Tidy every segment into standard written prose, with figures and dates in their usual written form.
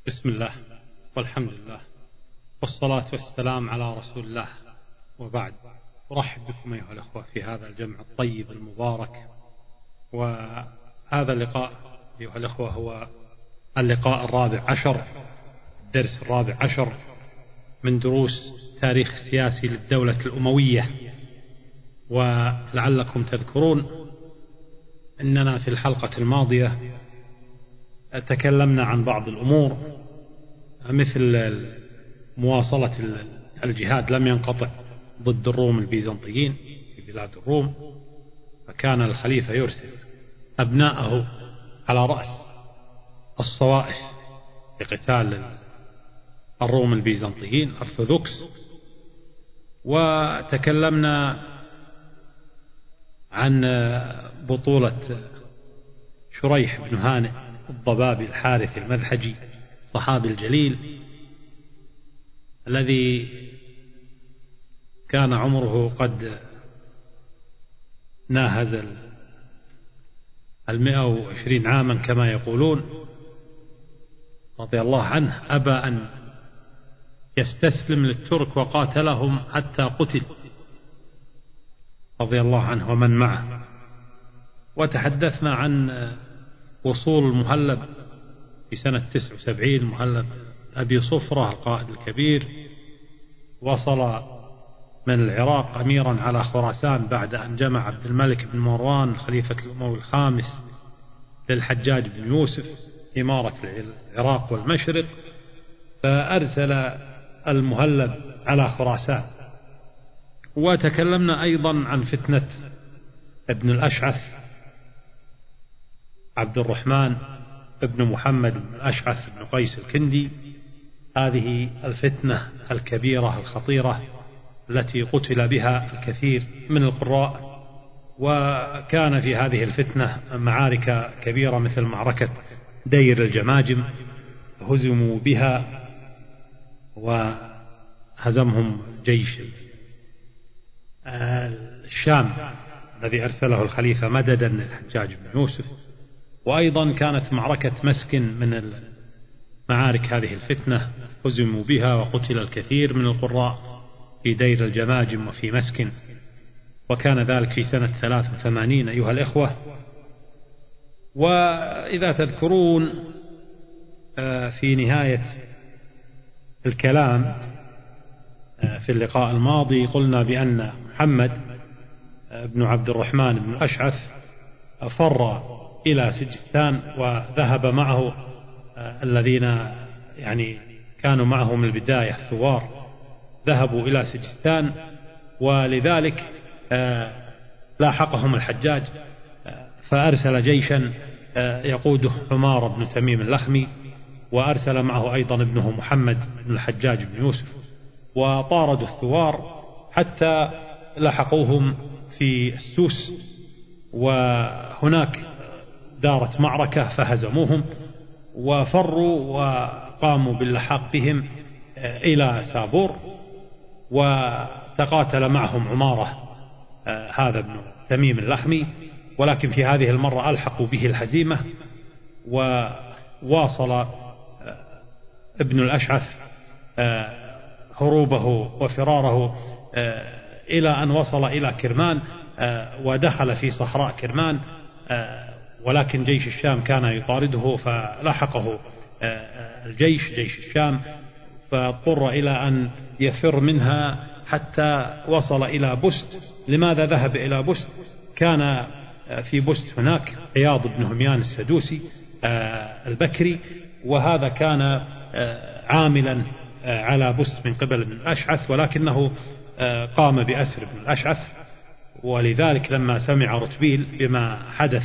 بسم الله والحمد لله والصلاة والسلام على رسول الله، وبعد. أرحب بكم أيها الأخوة في هذا الجمع الطيب المبارك. وهذا اللقاء أيها الأخوة هو اللقاء الرابع عشر، الدرس الرابع عشر من دروس تاريخ السياسي للدولة الأموية. ولعلكم تذكرون أننا في الحلقة الماضية تكلمنا عن بعض الأمور، مثل مواصلة الجهاد لم ينقطع ضد الروم البيزنطيين في بلاد الروم، فكان الخليفة يرسل أبناءه على رأس الصوائف لقتال الروم البيزنطيين الأرثوذكس. وتكلمنا عن بطولة شريح بن هانئ الضبابي الحارثي المذحجي الصحابي الجليل الذي كان عمره قد ناهز 120 عاما كما يقولون، رضي الله عنه. أبى أن يستسلم للترك وقاتلهم حتى قتل رضي الله عنه ومن معه. وتحدثنا عن وصول المهلب في سنة 79، مهلب أبي صفرة القائد الكبير، وصل من العراق أميرا على خراسان بعد أن جمع عبد الملك بن مروان الخليفة الأموي الخامس للحجاج بن يوسف إمارة العراق والمشرق، فأرسل المهلب على خراسان. وتكلمنا أيضا عن فتنة ابن الأشعث عبد الرحمن ابن محمد بن الأشعث بن قيس الكندي، هذه الفتنة الكبيرة الخطيرة التي قتل بها الكثير من القراء. وكان في هذه الفتنة معارك كبيرة مثل معركة دير الجماجم، هزموا بها وهزمهم جيش الشام الذي أرسله الخليفة مددا للحجاج بن يوسف. وأيضا كانت معركة مسكن من معارك هذه الفتنة، هزموا بها وقتل الكثير من القراء في دير الجماجم وفي مسكن، وكان ذلك في سنة 83 أيها الإخوة. وإذا تذكرون في نهاية الكلام في اللقاء الماضي قلنا بأن محمد بن عبد الرحمن بن الأشعث فر إلى سجستان، وذهب معه الذين كانوا معه من البداية الثوار، ذهبوا إلى سجستان. ولذلك لاحقهم الحجاج فأرسل جيشا يقوده عمار بن تميم اللخمي، وأرسل معه أيضا ابنه محمد بن الحجاج بن يوسف، وطاردوا الثوار حتى لحقوهم في السوس، وهناك دارت معركة فهزموهم وفروا وقاموا باللحاق بهم إلى سابور، وتقاتل معهم عمارة هذا ابن تميم اللخمي، ولكن في هذه المرة ألحقوا به الهزيمة. وواصل ابن الأشعث هروبه وفراره إلى أن وصل إلى كرمان، ودخل في صحراء كرمان، ولكن جيش الشام كان يطارده فلاحقه جيش الشام، فاضطر إلى أن يفر منها حتى وصل إلى بست. لماذا ذهب إلى بست؟ كان في بست هناك عياض بن هميان السدوسي البكري، وهذا كان عاملا على بست من قبل ابن الأشعث، ولكنه قام بأسر ابن الأشعث. ولذلك لما سمع رتبيل بما حدث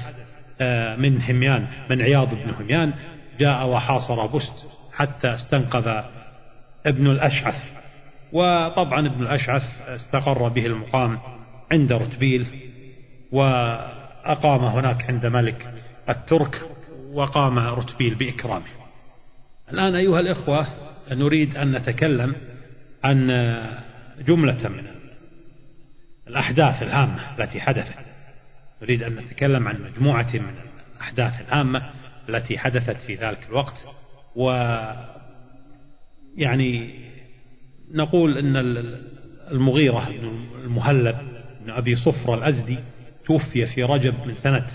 من عياض بن هميان جاء وحاصر بست حتى استنقذ ابن الأشعث. وطبعا ابن الأشعث استقر به المقام عند رتبيل، وأقام هناك عند ملك الترك، وقام رتبيل بإكرامه. الآن أيها الإخوة نريد أن نتكلم عن جملة من الأحداث الهامة التي حدثت. نريد أن نتكلم عن مجموعة من الأحداث الهامة التي حدثت في ذلك الوقت، ويعني نقول أن المغيرة بن المهلب بن أبي صفر الأزدي توفي في رجب من سنة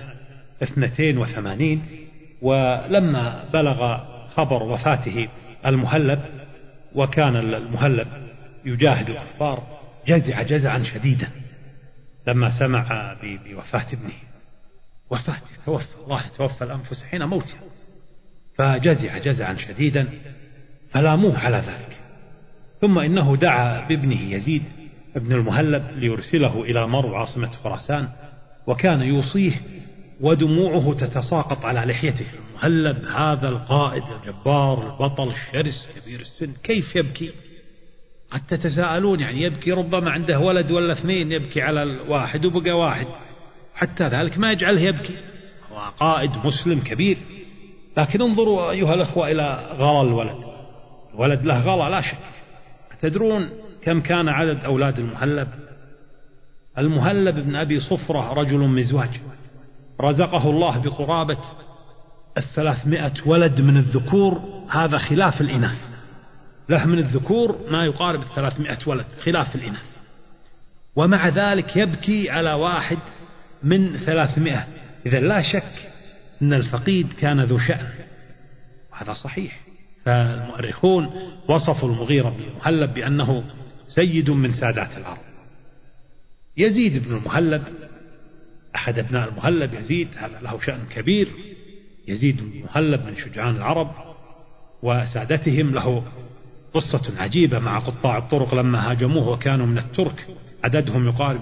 82. ولما بلغ خبر وفاته المهلب، وكان المهلب يجاهد الكفار، جزع جزعا شديدا لما سمع بوفاة ابنه. وفاة توفى، الله يتوفى الأنفس حين موتها، فجزع جزعا شديدا فلاموه على ذلك. ثم إنه دعا بابنه يزيد ابن المهلب ليرسله إلى مرو عاصمة خراسان، وكان يوصيه ودموعه تتساقط على لحيته. المهلب هذا القائد الجبار البطل الشرس كبير السن كيف يبكي؟ قد تتساءلون، يعني يبكي ربما عنده ولد ولا اثنين، يبكي على الواحد وبقى واحد، حتى ذلك ما يجعله يبكي، هو قائد مسلم كبير. لكن انظروا أيها الأخوة إلى غلا الولد. الولد له غلا لا شك. تدرون كم كان عدد أولاد المهلب؟ المهلب بن أبي صفرة رجل مزواج، رزقه الله بقرابة 300 ولد من الذكور، هذا خلاف الإناث، له من الذكور ما يقارب 300 ولد خلاف الإناث، ومع ذلك يبكي على واحد من 300. إذا لا شك أن الفقيد كان ذو شأن، وهذا صحيح. فالمؤرخون وصفوا المغيرة بن المهلب بأنه سيد من سادات العرب. يزيد بن المهلب أحد أبناء المهلب، يزيد هذا له شأن كبير. يزيد بن المهلب من شجعان العرب وسادتهم، له قصة عجيبة مع قطاع الطرق لما هاجموه، وكانوا من الترك عددهم يقارب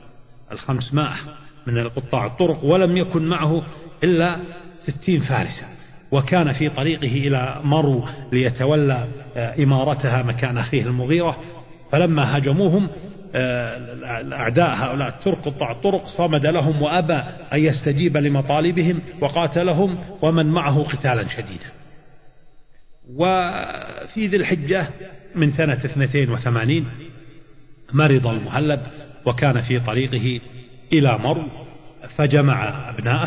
500 من قطاع الطرق، ولم يكن معه إلا 60 فارسا، وكان في طريقه إلى مرو ليتولى إمارتها مكان أخيه المغيرة. فلما هاجموهم الأعداء هؤلاء الترك قطاع الطرق، صمد لهم وأبى أن يستجيب لمطالبهم وقاتلهم ومن معه قتالا شديدا. وفي ذي الحجة من سنة 82 مرض المهلب، وكان في طريقه إلى مرو، فجمع أبناءه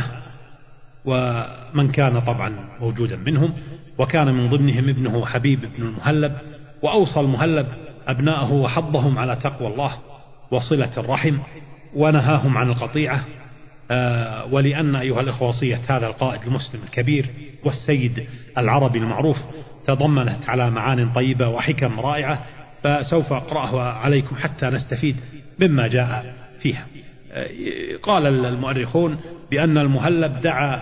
ومن كان طبعا موجودا منهم، وكان من ضمنهم ابنه حبيب بن المهلب. وأوصى المهلب أبناءه وحضهم على تقوى الله وصلة الرحم، ونهاهم عن القطيعة. ولأن أيها الأخوة وصية هذا القائد المسلم الكبير والسيد العربي المعروف تضمنت على معان طيبة وحكم رائعة، فسوف أقرأها عليكم حتى نستفيد مما جاء فيها. قال المؤرخون بأن المهلب دعا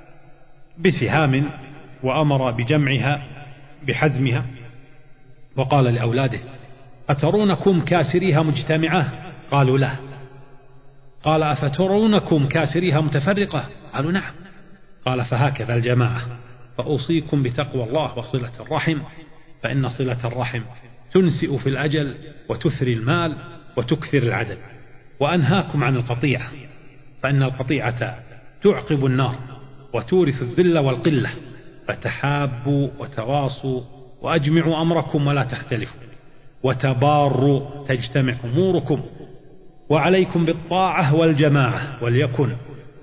بسهام وأمر بجمعها بحزمها، وقال لأولاده: أترونكم كاسريها مجتمعة؟ قالوا لا. قال: أفترونكم كاسريها متفرقة؟ قالوا نعم. قال: فهكذا الجماعة، فأوصيكم بتقوى الله وصلة الرحم، فإن صلة الرحم تنسئ في الأجل وتثري المال وتكثر العدد، وأنهاكم عن القطيعة، فإن القطيعة تعقب النار وتورث الذل والقلة، فتحابوا وتواصوا وأجمعوا أمركم ولا تختلفوا، وتباروا تجتمع أموركم، وعليكم بالطاعة والجماعة، وليكن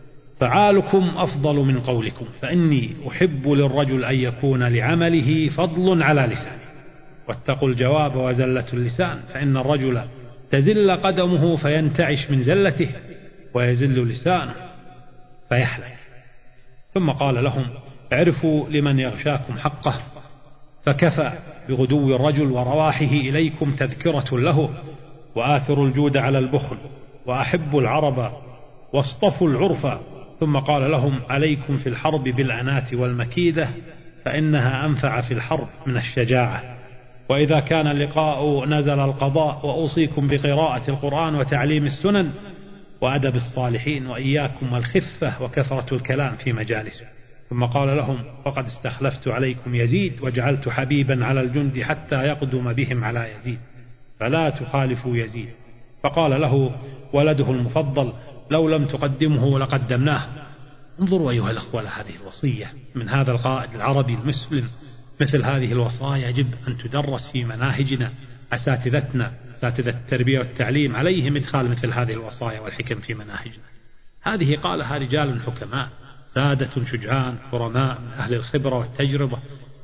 فعالكم أفضل من قولكم، فإني أحب للرجل أن يكون لعمله فضل على لسانه، واتقوا الجواب وزلة اللسان، فإن الرجل تزل قدمه فينتعش من زلته، ويزل لسانه فيحلك. ثم قال لهم: اعرفوا لمن يغشاكم حقه، فكفى بغدو الرجل ورواحه إليكم تذكرة له، وآثروا الجود على البخل، وأحبوا العرب واصطفوا العرف. ثم قال لهم: عليكم في الحرب بالأنات والمكيدة، فإنها أنفع في الحرب من الشجاعة، وإذا كان اللقاء نزل القضاء، وأوصيكم بقراءة القرآن وتعليم السنن وأدب الصالحين، وإياكم والخفة وكثرة الكلام في مجالسه. ثم قال لهم: وقد استخلفت عليكم يزيد، وجعلت حبيبا على الجند حتى يقدم بهم على يزيد، فلا تخالفوا يزيد. فقال له ولده المفضل: لو لم تقدمه لقدمناه. انظروا أيها الأخوة لهذه الوصية من هذا القائد العربي المسلم. مثل هذه الوصايا يجب أن تدرس في مناهجنا. أساتذتنا أساتذة التربية والتعليم عليهم إدخال مثل هذه الوصايا والحكم في مناهجنا. هذه قالها رجال حكماء سادة شجعان حرماء من أهل الخبرة والتجربة،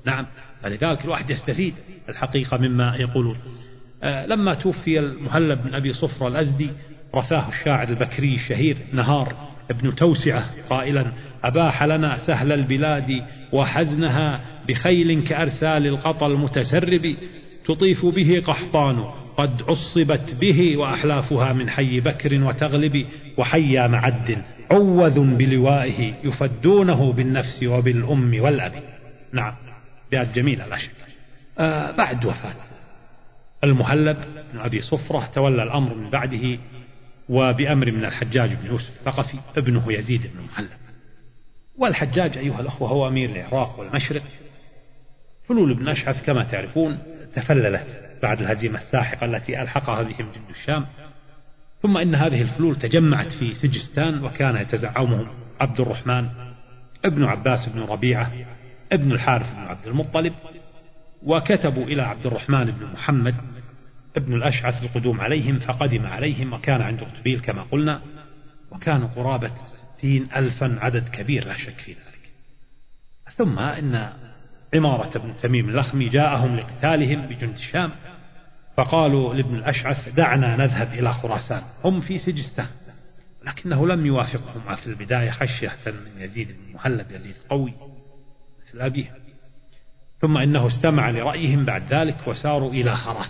نعم، فلذلك الواحد يستفيد الحقيقة مما يقولون. لما توفي المهلب بن أبي صفرة الأزدي رثاه الشاعر البكري الشهير نهار ابن توسعة قائلا: أباح لنا سهل البلاد وحزنها بخيل كأرسال القطى المتسرب، تطيف به قحطان قد عصبت به وأحلافها من حي بكر وتغلب، وحي معد عوذ بلوائه يفدونه بالنفس وبالأم والأب. نعم، بيات جميلة لا شك. بعد وفاة المهلب بن أبي صفرة تولى الأمر من بعده وبأمر من الحجاج بن يوسف الثقفي ابنه يزيد بن المهلب. والحجاج أيها الأخوة هو أمير العراق والمشرق. فلول بن أشعث كما تعرفون تفللت بعد الهزيمة الساحقة التي ألحقها بهم جند الشام، ثم إن هذه الفلول تجمعت في سجستان، وكان يتزعمهم عبد الرحمن ابن عباس بن ربيعة ابن الحارث بن عبد المطلب، وكتبوا إلى عبد الرحمن بن محمد ابن الأشعث القدوم عليهم، فقدم عليهم وكان عند رتبيل كما قلنا، وكانوا قرابة 60,000 عدد كبير لا شك في ذلك. ثم إن عمارة بن تميم اللخمي جاءهم لقتالهم بجند الشام، فقالوا لابن الأشعث: دعنا نذهب إلى خراسان، هم في سجستان، لكنه لم يوافقهم في البداية خشية من يزيد بن المهلب، يزيد قوي مثل أبيه. ثم إنه استمع لرأيهم بعد ذلك وساروا إلى هرات،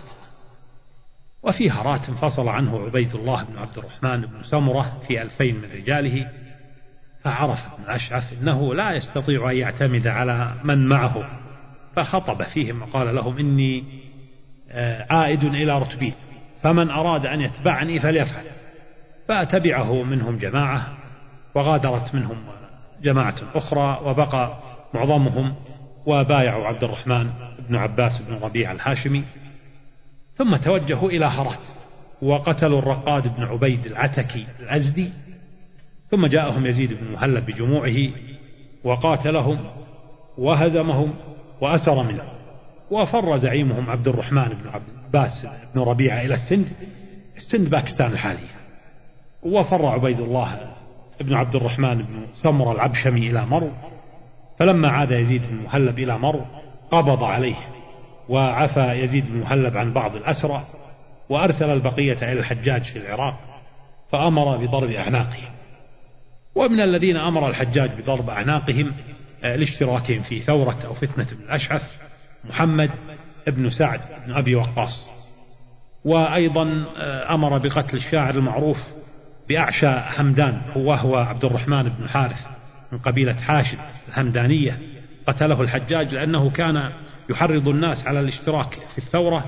وفي هرات انفصل عنه عبيد الله بن عبد الرحمن بن سمرة في 2000 من رجاله، فعرف ابن الأشعث أنه لا يستطيع أن يعتمد على من معه، فخطب فيهم وقال لهم: إني عائد إلى رتبيل، فمن أراد أن يتبعني فليفعل. فأتبعه منهم جماعة، وغادرت منهم جماعة أخرى، وبقى معظمهم وبايعوا عبد الرحمن بن عباس بن ربيع الهاشمي. ثم توجهوا إلى هرات وقتلوا الرقاد بن عبيد العتكي الأزدي، ثم جاءهم يزيد بن المهلب بجموعه وقاتلهم وهزمهم وأسر منهم، وفر زعيمهم عبد الرحمن بن عباس بن ربيعة إلى السند باكستان الحالية، وفر عبيد الله بن عبد الرحمن بن سمر العبشمي إلى مرو. فلما عاد يزيد بن المهلب إلى مرو قبض عليه وعفى يزيد بن المهلب عن بعض الأسرى، وأرسل البقية إلى الحجاج في العراق فأمر بضرب أعناقهم. ومن الذين أمر الحجاج بضرب أعناقهم لاشتراكهم في ثورة أو فتنة ابن الأشعث محمد ابن سعد بن أبي وقاص، وأيضا أمر بقتل الشاعر المعروف بأعشى همدان وهو عبد الرحمن بن حارث من قبيلة حاشد الهمدانية. قتله الحجاج لأنه كان يحرض الناس على الاشتراك في الثورة،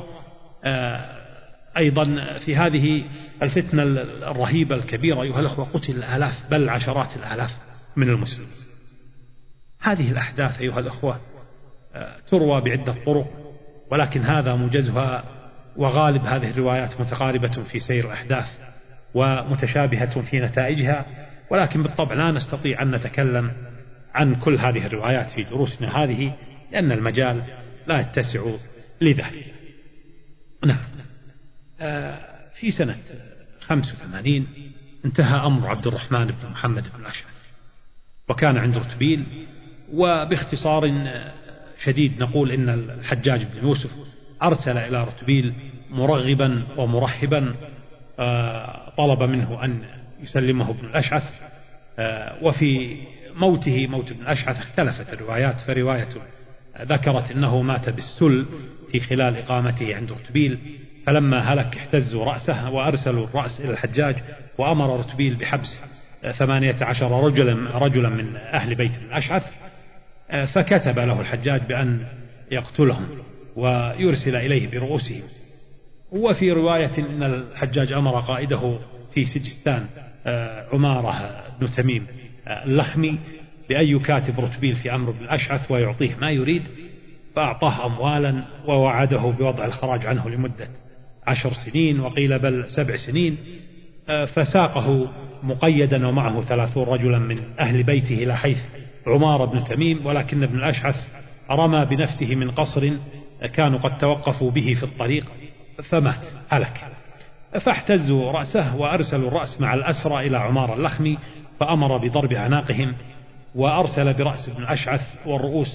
أيضا في هذه الفتنة الرهيبة الكبيرة أيها الأخوة قتل الآلاف بل عشرات الآلاف من المسلمين. هذه الأحداث أيها الأخوة تروى بعدة طرق، ولكن هذا موجزها، وغالب هذه الروايات متقاربة في سير الأحداث ومتشابهة في نتائجها، ولكن بالطبع لا نستطيع أن نتكلم عن كل هذه الروايات في دروسنا هذه، لأن المجال لا يتسع لذلك. نعم. في سنة 85 انتهى أمر عبد الرحمن بن محمد بن الأشعث، وكان عند رتبيل. وباختصار شديد نقول إن الحجاج بن يوسف أرسل إلى رتبيل مرغبا ومرحبا، طلب منه أن يسلمه ابن الأشعث. وفي موته موت ابن الأشعث اختلفت الروايات، فرواية ذكرت أنه مات بالسل في خلال إقامته عند رتبيل، فلما هلك احتزوا رأسه وأرسلوا الرأس إلى الحجاج، وأمر رتبيل بحبس 18 رجلا من أهل بيت ابن الأشعث، فكتب له الحجاج بأن يقتلهم ويرسل إليه برؤوسهم. وفي رواية أن الحجاج أمر قائده في سجستان عمارة بن تميم اللخمي بأن يكاتب رتبيل في أمر ابن الأشعث ويعطيه ما يريد، فأعطاه أموالا ووعده بوضع الخراج عنه لمدة 10 سنين، وقيل بل 7 سنين. فساقه مقيدا ومعه 30 رجلا من أهل بيته إلى حيث عمارة بن تميم، ولكن ابن الأشعث رمى بنفسه من قصر كانوا قد توقفوا به في الطريق فمات هلك. فاحتزوا رأسه وأرسلوا الرأس مع الأسرى إلى عمارة اللخمي، فأمر بضرب أعناقهم، وأرسل برأس ابن الأشعث والرؤوس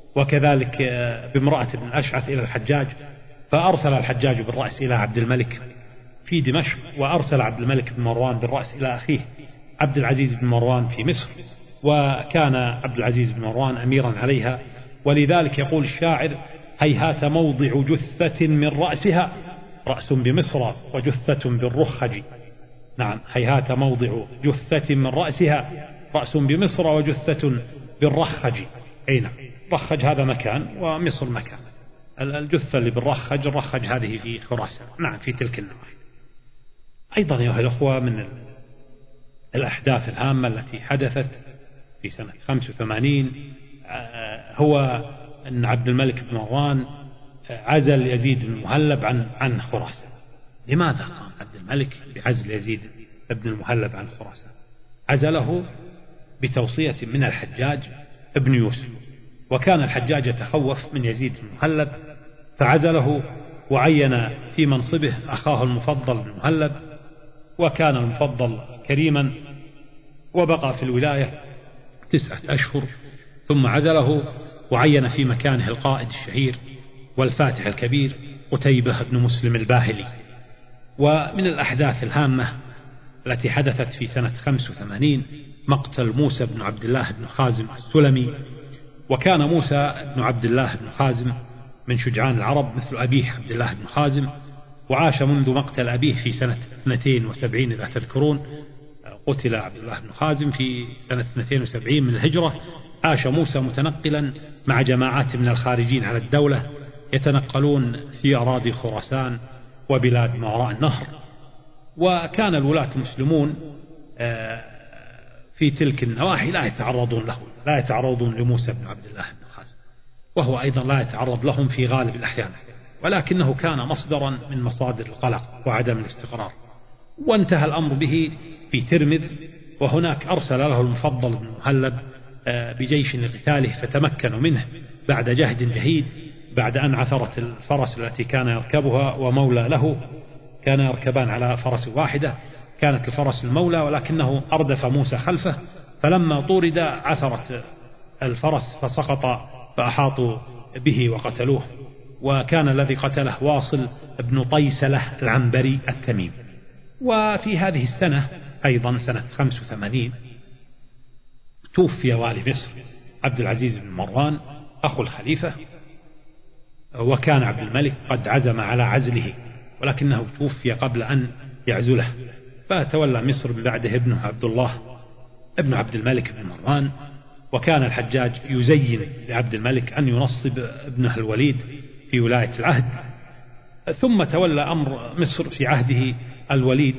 وكذلك بامرأة بن الأشعث إلى الحجاج، فأرسل الحجاج بالرأس إلى عبد الملك في دمشق، وأرسل عبد الملك بن مروان بالرأس إلى أخيه عبد العزيز بن مروان في مصر، وكان عبد العزيز بن مروان أميرا عليها. ولذلك يقول الشاعر: هيهات موضع جثة من رأسها، رأس بمصر وجثة بالرخج. نعم، هيهات موضع جثة من رأسها، رأس بمصر وجثة بالرخج. أي نعم، رخج هذا مكان ومصر مكان. الجثة اللي بالرخج، الرخج هذه في خراسان، نعم في تلك النواحي. أيضا أيها الأخوة من الأحداث الهامة التي حدثت في سنة 85 هو أن عبد الملك بن مروان عزل يزيد بن المهلب عن خراسان. لماذا قام عبد الملك بعزل يزيد بن المهلب عن خراسان؟ عزله بتوصية من الحجاج ابن يوسف، وكان الحجاج يتخوف من يزيد بن المهلب فعزله، وعين في منصبه أخاه المفضل بن المهلب، وكان المفضل كريما وبقى في الولاية 9 أشهر، ثم عزله وعين في مكانه القائد الشهير والفاتح الكبير قتيبة بن مسلم الباهلي. ومن الأحداث الهامة التي حدثت في سنة 85 مقتل موسى بن عبد الله بن خازم السلمي. وكان موسى بن عبد الله بن خازم من شجعان العرب مثل أبيه عبد الله بن خازم، وعاش منذ مقتل أبيه في سنة 72 إذا تذكرون. قتل عبد الله بن خازم في سنة 72 من الهجرة. عاش موسى متنقلا مع جماعات من الخارجين على الدولة، يتنقلون في أراضي خراسان وبلاد ما وراء النهر. وكان الولاة المسلمون في تلك النواحي لا يتعرضون له، لا يتعرضون لموسى بن عبد الله بن خازم، وهو أيضا لا يتعرض لهم في غالب الأحيان، ولكنه كان مصدرا من مصادر القلق وعدم الاستقرار. وانتهى الأمر به في ترمذ، وهناك أرسل له المفضل بن المهلب بجيش لقتاله، فتمكنوا منه بعد جهد جهيد، بعد أن عثرت الفرس التي كان يركبها ومولى له، كان يركبان على فرس واحدة، كانت الفرس المولى، ولكنه أردف موسى خلفه، فلما طورد عثرت الفرس فسقط، فأحاطوا به وقتلوه. وكان الذي قتله واصل بن طيسلة العنبري التميمي. وفي هذه السنة أيضا سنة 85 توفي والي مصر عبد العزيز بن مروان أخو الخليفة، وكان عبد الملك قد عزم على عزله، ولكنه توفي قبل أن يعزله، فتولى مصر من بعده ابنه عبد الله ابن عبد الملك بن مروان. وكان الحجاج يزين لعبد الملك أن ينصب ابنه الوليد في ولاية العهد، ثم تولى أمر مصر في عهده الوليد،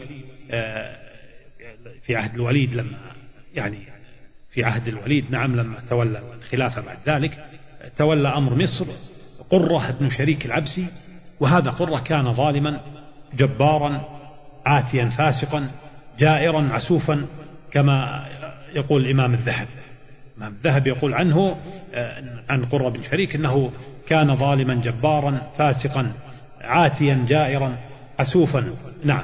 في عهد الوليد لما في عهد الوليد لما تولى الخلافة بعد ذلك تولى أمر مصر قرة بن شريك العبسي. وهذا قرة كان ظالما جبارا عاتيا فاسقا جائرا عسوفا، كما يقول الإمام الذهبي. الإمام الذهبي يقول عنه عن قرة بن شريك أنه كان ظالما جبارا فاسقا عاتيا جائرا عسوفا. نعم.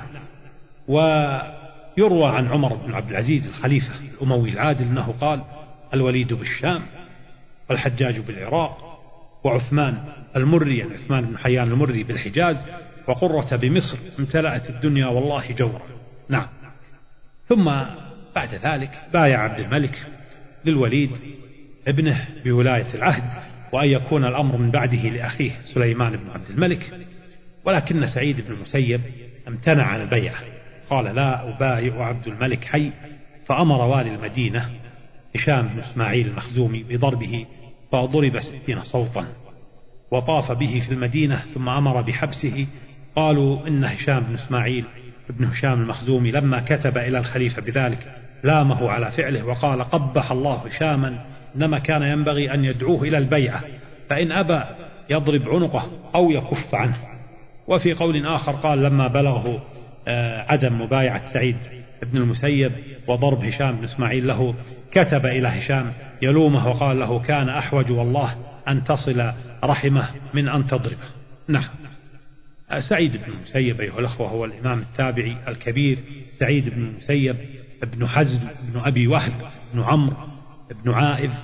ويروى عن عمر بن عبد العزيز الخليفة الأموي العادل أنه قال: الوليد بالشام، والحجاج بالعراق، وعثمان المري عثمان بن حيان المري بالحجاز، وقرة بمصر، امتلأت الدنيا والله جورا. نعم. ثم بعد ذلك بايع عبد الملك للوليد ابنه بولاية العهد، وأن يكون الأمر من بعده لأخيه سليمان بن عبد الملك، ولكن سعيد بن المسيب امتنع عن البيعة، قال: لا أبايع عبد الملك حي. فأمر والي المدينة هشام بن إسماعيل المخزومي بضربه، فضرب 60 صوتا، وطاف به في المدينة، ثم أمر بحبسه. قالوا إن هشام بن إسماعيل ابن هشام المخزومي لما كتب إلى الخليفة بذلك لامه على فعله، وقال: قبح الله هشاما، إنما كان ينبغي أن يدعوه إلى البيعة، فإن أبى يضرب عنقه أو يكف عنه. وفي قول آخر قال: لما بلغه عدم مبايعة سعيد ابن المسيب وضرب هشام بن إسماعيل له، كتب إلى هشام يلومه وقال له: كان أحوج والله أن تصل رحمه من أن تضربه. نعم. سعيد بن المسيب أيها الأخوة هو الإمام التابعي الكبير سعيد بن المسيب ابن حزم ابن أبي وهب ابن عمرو ابن عائذ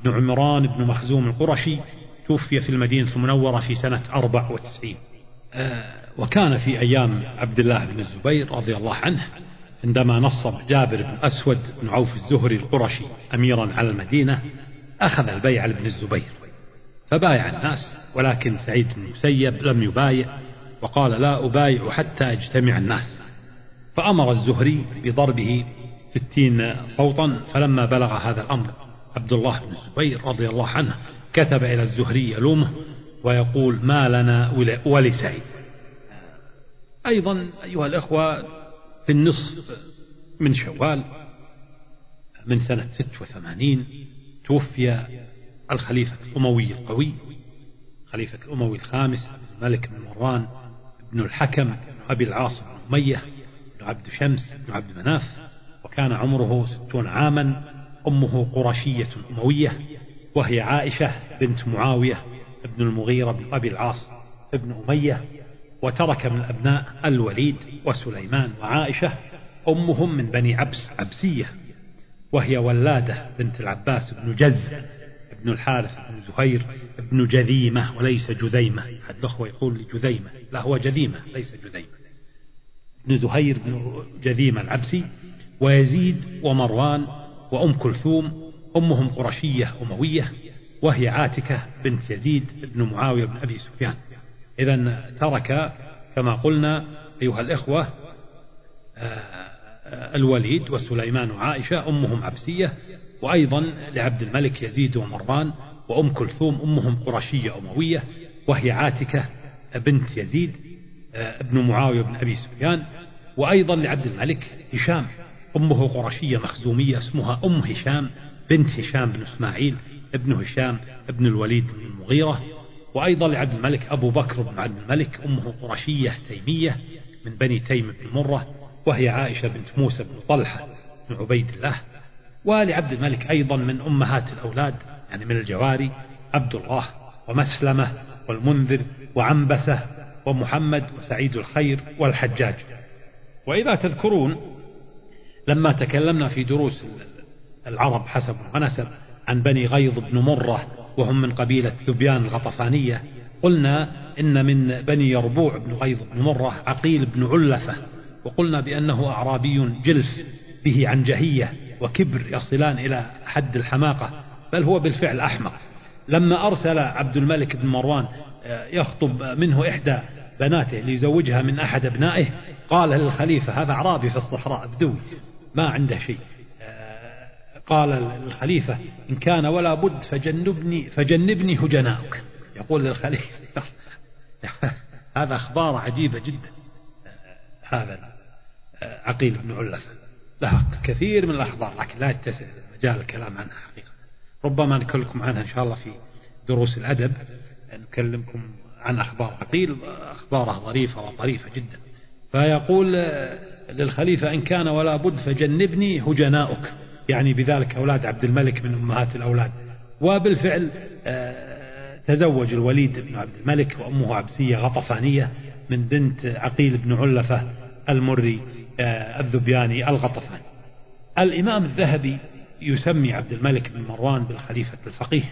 بن عمران بن مخزوم القرشي، توفي في المدينة المنورة في سنة 94. وكان في أيام عبد الله بن الزبير رضي الله عنه عندما نصب جابر بن أسود بن عوف الزهري القرشي أميرا على المدينة أخذ البيع لابن الزبير فبايع الناس، ولكن سعيد بن المسيب لم يبايع وقال لا أبايع حتى أجتمع الناس، فأمر الزهري بضربه 60 صوتا. فلما بلغ هذا الأمر عبد الله بن الزبير رضي الله عنه كتب إلى الزهري يلومه ويقول ما لنا ولسعيد. أيضا أيها الأخوة في النصف من شوال من سنة 86 توفي الخليفة الأموي القوي، خليفة الأموي الخامس الملك بن مروان بن الحكم بن أبي العاص بن أمية بن عبد شمس بن عبد مناف، وكان عمره 60 عاما. أمه قرشية أموية وهي عائشة بنت معاوية بن المغيرة بن أبي العاص بن أمية. وترك من الأبناء الوليد وسليمان وعائشة. أمهم من بني عبسية، وهي ولادة بنت العباس بن جز بن الحارث بن زهير بن جذيمة وليس جذيمة. أحد الأخوة يقول لي جذيمة، لا هو جذيمة ليس جذيمة. بن زهير بن جذيمة العبسي، ويزيد ومروان وأم كلثوم. أمهم قرشية أموية وهي عاتكة بنت يزيد بن معاوية بن أبي سفيان. إذن ترك كما قلنا أيها الإخوة الوليد وسليمان وعائشة أمهم عبسية، وأيضا لعبد الملك يزيد ومروان وأم كلثوم أمهم قرشية أموية وهي عاتكة بنت يزيد ابن معاوية بن أبي سفيان. وأيضا لعبد الملك هشام أمه قرشية مخزومية اسمها أم هشام بنت هشام بن إسماعيل ابن هشام ابن الوليد بن المغيرة. وأيضا لعبد الملك أبو بكر بن عبد الملك أمه قرشية تيمية من بني تيم بن مرة وهي عائشة بنت موسى بن طلحة بن عبيد الله. ولعبد الملك أيضا من أمهات الأولاد يعني من الجواري عبد الله ومسلمة والمنذر وعنبسة ومحمد وسعيد الخير والحجاج. وإذا تذكرون لما تكلمنا في دروس العرب حسب ونسب عن بني غيظ بن مرة وهم من قبيلة ذبيان الغطفانية، قلنا إن من بني يربوع بن غيظ بن مرة عقيل بن علفة، وقلنا بأنه أعرابي جلف به عنجهية وكبر يصلان إلى حد الحماقة، بل هو بالفعل أحمق. لما أرسل عبد الملك بن مروان يخطب منه إحدى بناته ليزوجها من أحد أبنائه، قال للخليفة هذا أعرابي في الصحراء بدوي ما عنده شيء، قال للخليفة إن كان ولا بد فجنبني هجناؤك. يقول للخليفة هذا أخبار عجيبة جدا. هذا عقيل بن علفة له كثير من الأخبار لكن لا يتسع مجال الكلام عنها حقيقة، ربما نكلمكم عنها إن شاء الله في دروس الأدب، نكلمكم عن أخبار عقيل، أخباره ظريفة وطريفة جدا. فيقول للخليفة إن كان ولا بد فجنبني هجناؤك، يعني بذلك أولاد عبد الملك من أمهات الأولاد. وبالفعل تزوج الوليد بن عبد الملك وأمه عبسية غطفانية من بنت عقيل بن علفة المري الذبياني الغطفاني. الإمام الذهبي يسمي عبد الملك بن مروان بالخليفة الفقيه،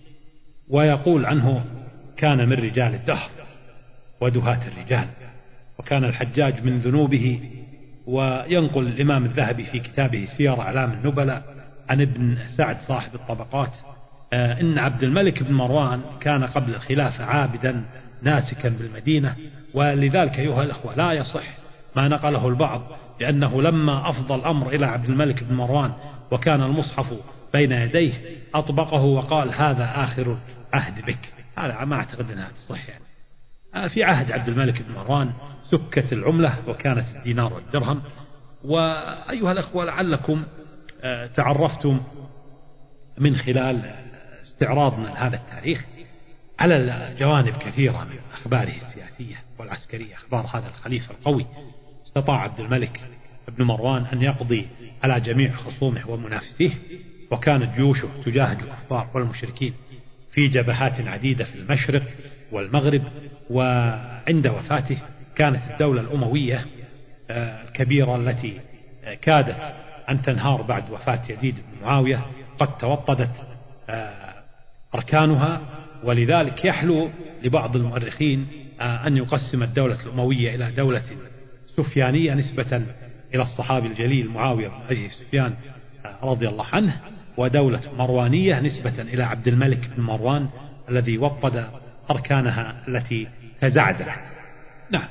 ويقول عنه كان من رجال الدهر ودهاة الرجال، وكان الحجاج من ذنوبه. وينقل الإمام الذهبي في كتابه سير أعلام النبلاء عن ابن سعد صاحب الطبقات إن عبد الملك بن مروان كان قبل الخلافة عابدا ناسكا بالمدينة، ولذلك أيها الأخوة لا يصح ما نقله البعض لأنه لما أفضى الأمر إلى عبد الملك بن مروان وكان المصحف بين يديه أطبقه وقال هذا آخر عهد بك. هذا ما أعتقد أنها تصح يعني. في عهد عبد الملك بن مروان سكت العملة وكانت الدينار والدرهم. وأيها الأخوة لعلكم تعرفتم من خلال استعراضنا لهذا التاريخ على جوانب كثيرة من أخباره السياسية والعسكرية. أخبار هذا الخليفة القوي استطاع عبد الملك بن مروان أن يقضي على جميع خصومه ومنافسيه، وكانت جيوشه تجاهد الكفار والمشركين في جبهات عديدة في المشرق والمغرب. وعند وفاته كانت الدولة الأموية الكبيرة التي كادت أن تنهار بعد وفاة يزيد بن معاوية قد توطدت أركانها. ولذلك يحلو لبعض المؤرخين أن يقسم الدولة الأموية إلى دولة سفيانية نسبة إلى الصحابي الجليل معاوية بن أبي سفيان رضي الله عنه، ودولة مروانية نسبة إلى عبد الملك بن مروان الذي وطد أركانها التي تزعزعت. نعم،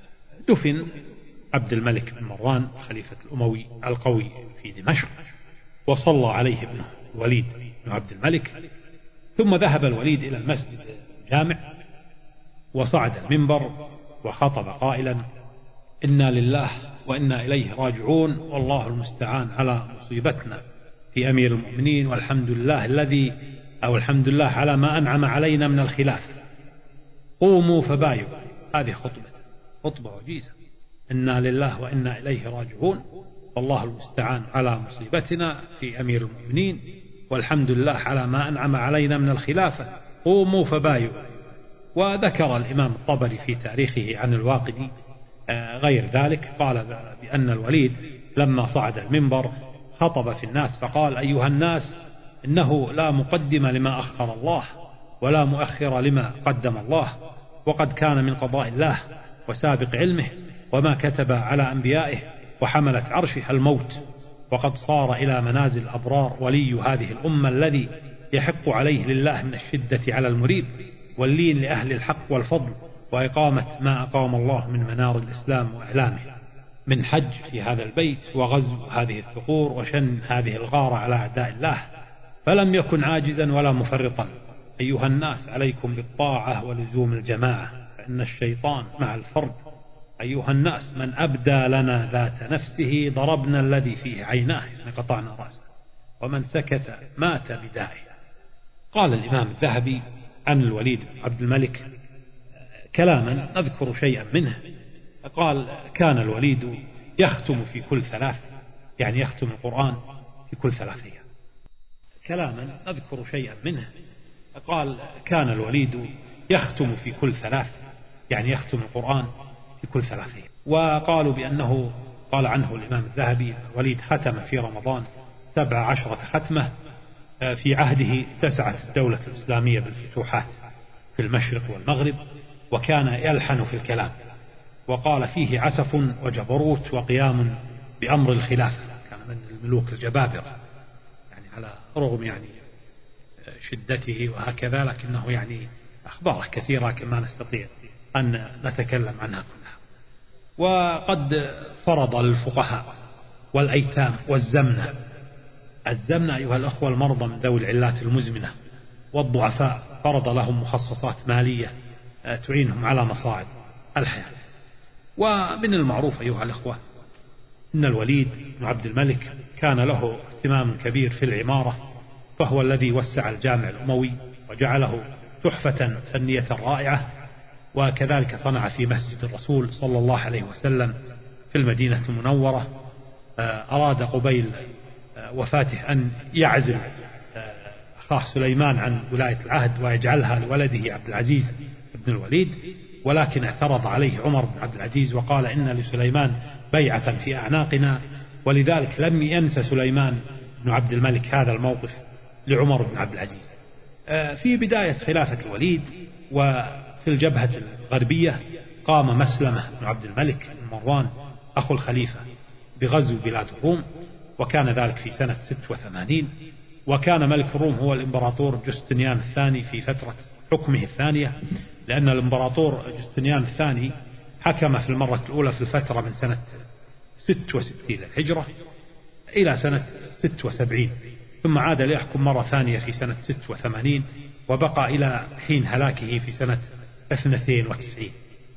دفن عبد الملك بن مروان خليفة الأموي القوي في دمشق، وصلى عليه ابنه الوليد بن عبد الملك، ثم ذهب الوليد إلى المسجد الجامع وصعد المنبر وخطب قائلا: إنا لله وإنا إليه راجعون، والله المستعان على مصيبتنا في أمير المؤمنين، والحمد لله الحمد لله على ما أنعم علينا من الخلافة، قوموا فبايعوا. هذه خطبة وجيزة: إنا لله وإنا إليه راجعون، والله المستعان على مصيبتنا في أمير المؤمنين، والحمد لله على ما أنعم علينا من الخلافة، قوموا فبايعوا. وذكر الإمام الطبري في تاريخه عن الواقدي غير ذلك، قال بأن الوليد لما صعد المنبر خطب في الناس فقال: أيها الناس، إنه لا مقدم لما أخر الله ولا مؤخر لما قدم الله، وقد كان من قضاء الله وسابق علمه وما كتب على أنبيائه وحملة عرشه الموت، وقد صار إلى منازل الأبرار ولي هذه الأمة الذي يحق عليه لله من الشدة على المريب واللين لأهل الحق والفضل، وإقامة ما أقام الله من منار الإسلام وإعلامه من حج في هذا البيت وغزو هذه الثغور وشن هذه الغارة على أعداء الله، فلم يكن عاجزا ولا مفرطا. أيها الناس، عليكم بالطاعة ولزوم الجماعة، فإن الشيطان مع الفرد. أيها الناس، من أبدى لنا ذات نفسه ضربنا الذي فيه عيناه، قطعنا رأسه، ومن سكت مات بدائه. قال الإمام الذهبي عن الوليد بن عبد الملك كلاما نذكر شيئا منه، قال: كان الوليد يختم في كل ثلاث، يعني يختم القرآن في كل 3 أيام. كلاما نذكر شيئا منه، قال: كان الوليد يختم في كل 3، يعني يختم القرآن في كل 3 أيام. وقالوا بأنه قال عنه الإمام الذهبي: الوليد ختم في رمضان 17 ختمة. في عهده اتسعت الدولة الإسلامية بالفتوحات في المشرق والمغرب، وكان يلحن في الكلام، وقال فيه عسف وجبروت وقيام بأمر الخلافة. كان من الملوك الجبابرة، يعني على رغم يعني شدته وهكذا، لكنه يعني أخباره كثيرة كما نستطيع أن نتكلم عنها كلها. وقد فرض للفقهاء والأيتام والزمنة، الزمنة أيها الأخوة المرضى من ذوي العلات المزمنة والضعفاء، فرض لهم مخصصات مالية تعينهم على مصاعب الحياة. ومن المعروف أيها الأخوة أن الوليد بن عبد الملك كان له اهتمام كبير في العمارة، فهو الذي وسع الجامع الأموي وجعله تحفة فنية رائعة، وكذلك صنع في مسجد الرسول صلى الله عليه وسلم في المدينة المنورة. أراد قبيل وفاته أن يعزل أخاه سليمان عن ولاية العهد ويجعلها لولده عبد العزيز بن الوليد، ولكن اعترض عليه عمر بن عبد العزيز وقال: إن لسليمان بيعة في أعناقنا. ولذلك لم ينسى سليمان بن عبد الملك هذا الموقف لعمر بن عبد العزيز. في بداية خلافة الوليد وفي الجبهة الغربية قام مسلمة بن عبد الملك بن مروان أخو الخليفة بغزو بلاد الروم، وكان ذلك في سنة 86. وكان ملك الروم هو الإمبراطور جستنيان الثاني في فترة حكمه الثانية، لأن الإمبراطور جستنيان الثاني حكم في المرة الأولى في الفترة من سنة 66 للهجرة إلى سنة 76، ثم عاد ليحكم مرة ثانية في سنة 86، وبقى إلى حين هلاكه في سنة 92.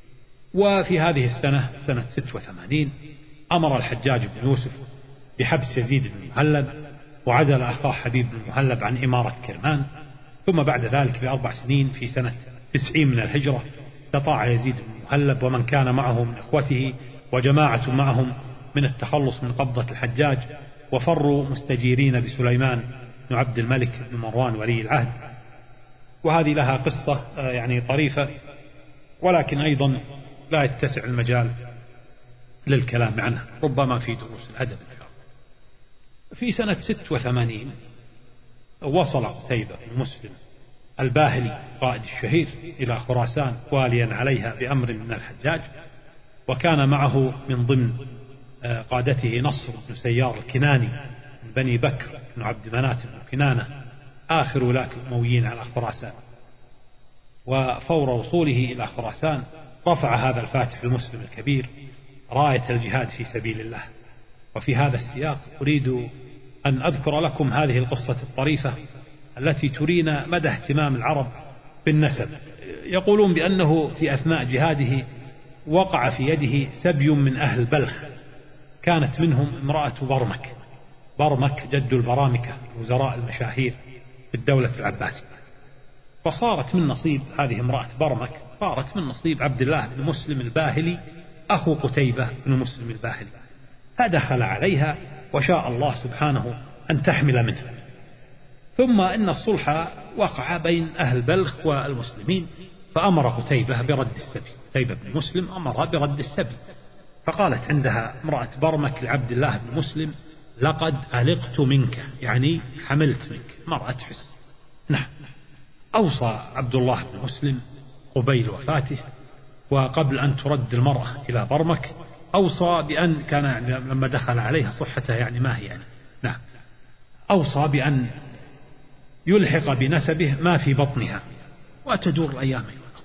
وفي هذه السنة سنة 86 أمر الحجاج بن يوسف بحبس يزيد بن المهلب، وعزل أخاه حبيب بن المهلب عن إمارة كرمان. ثم بعد ذلك ب4 سنين في سنة 90 من الهجرة استطاع يزيد بن المهلب ومن كان معه من إخوته وجماعة معهم من التخلص من قبضة الحجاج، وفروا مستجيرين بسليمان بن عبد الملك بن مروان ولي العهد. وهذه لها قصة يعني طريفة، ولكن أيضا لا يتسع المجال للكلام عنها، ربما في دروس الأدب. في سنة 86 وصل قتيبة بن مسلم الباهلي قائد الشهير إلى خراسان واليا عليها بأمر من الحجاج، وكان معه من ضمن قادته نصر بن سيار الكناني من بني بكر بن عبد مناف بن كنانة آخر ولاة الأمويين على خراسان. وفور وصوله إلى خراسان رفع هذا الفاتح المسلم الكبير راية الجهاد في سبيل الله. وفي هذا السياق أريد أن أذكر لكم هذه القصة الطريفة التي ترينا مدى اهتمام العرب بالنسب. يقولون بأنه في أثناء جهاده وقع في يده سبي من أهل بلخ، كانت منهم امرأة برمك جد البرامكة وزراء المشاهير في الدولة العباسية، فصارت من نصيب هذه امرأة برمك، صارت من نصيب عبد الله بن مسلم الباهلي أخو قتيبة بن مسلم الباهلي، فدخل عليها وشاء الله سبحانه أن تحمل منها. ثم إن الصلح وقع بين أهل بلخ والمسلمين، فأمر قتيبة برد السبي. قتيبة بن مسلم أمر برد السبي، فقالت عندها امرأة برمك لعبد الله بن مسلم: لقد ألقت منك، يعني حملت منك، مرأة تحس. نعم. أوصى عبد الله بن مسلم قبيل وفاته وقبل أن ترد المرأة إلى برمك، أوصى بأن كان لما دخل عليها صحتها يعني ما هي يعني نعم، أوصى بأن يلحق بنسبه ما في بطنها، وتدور الأيام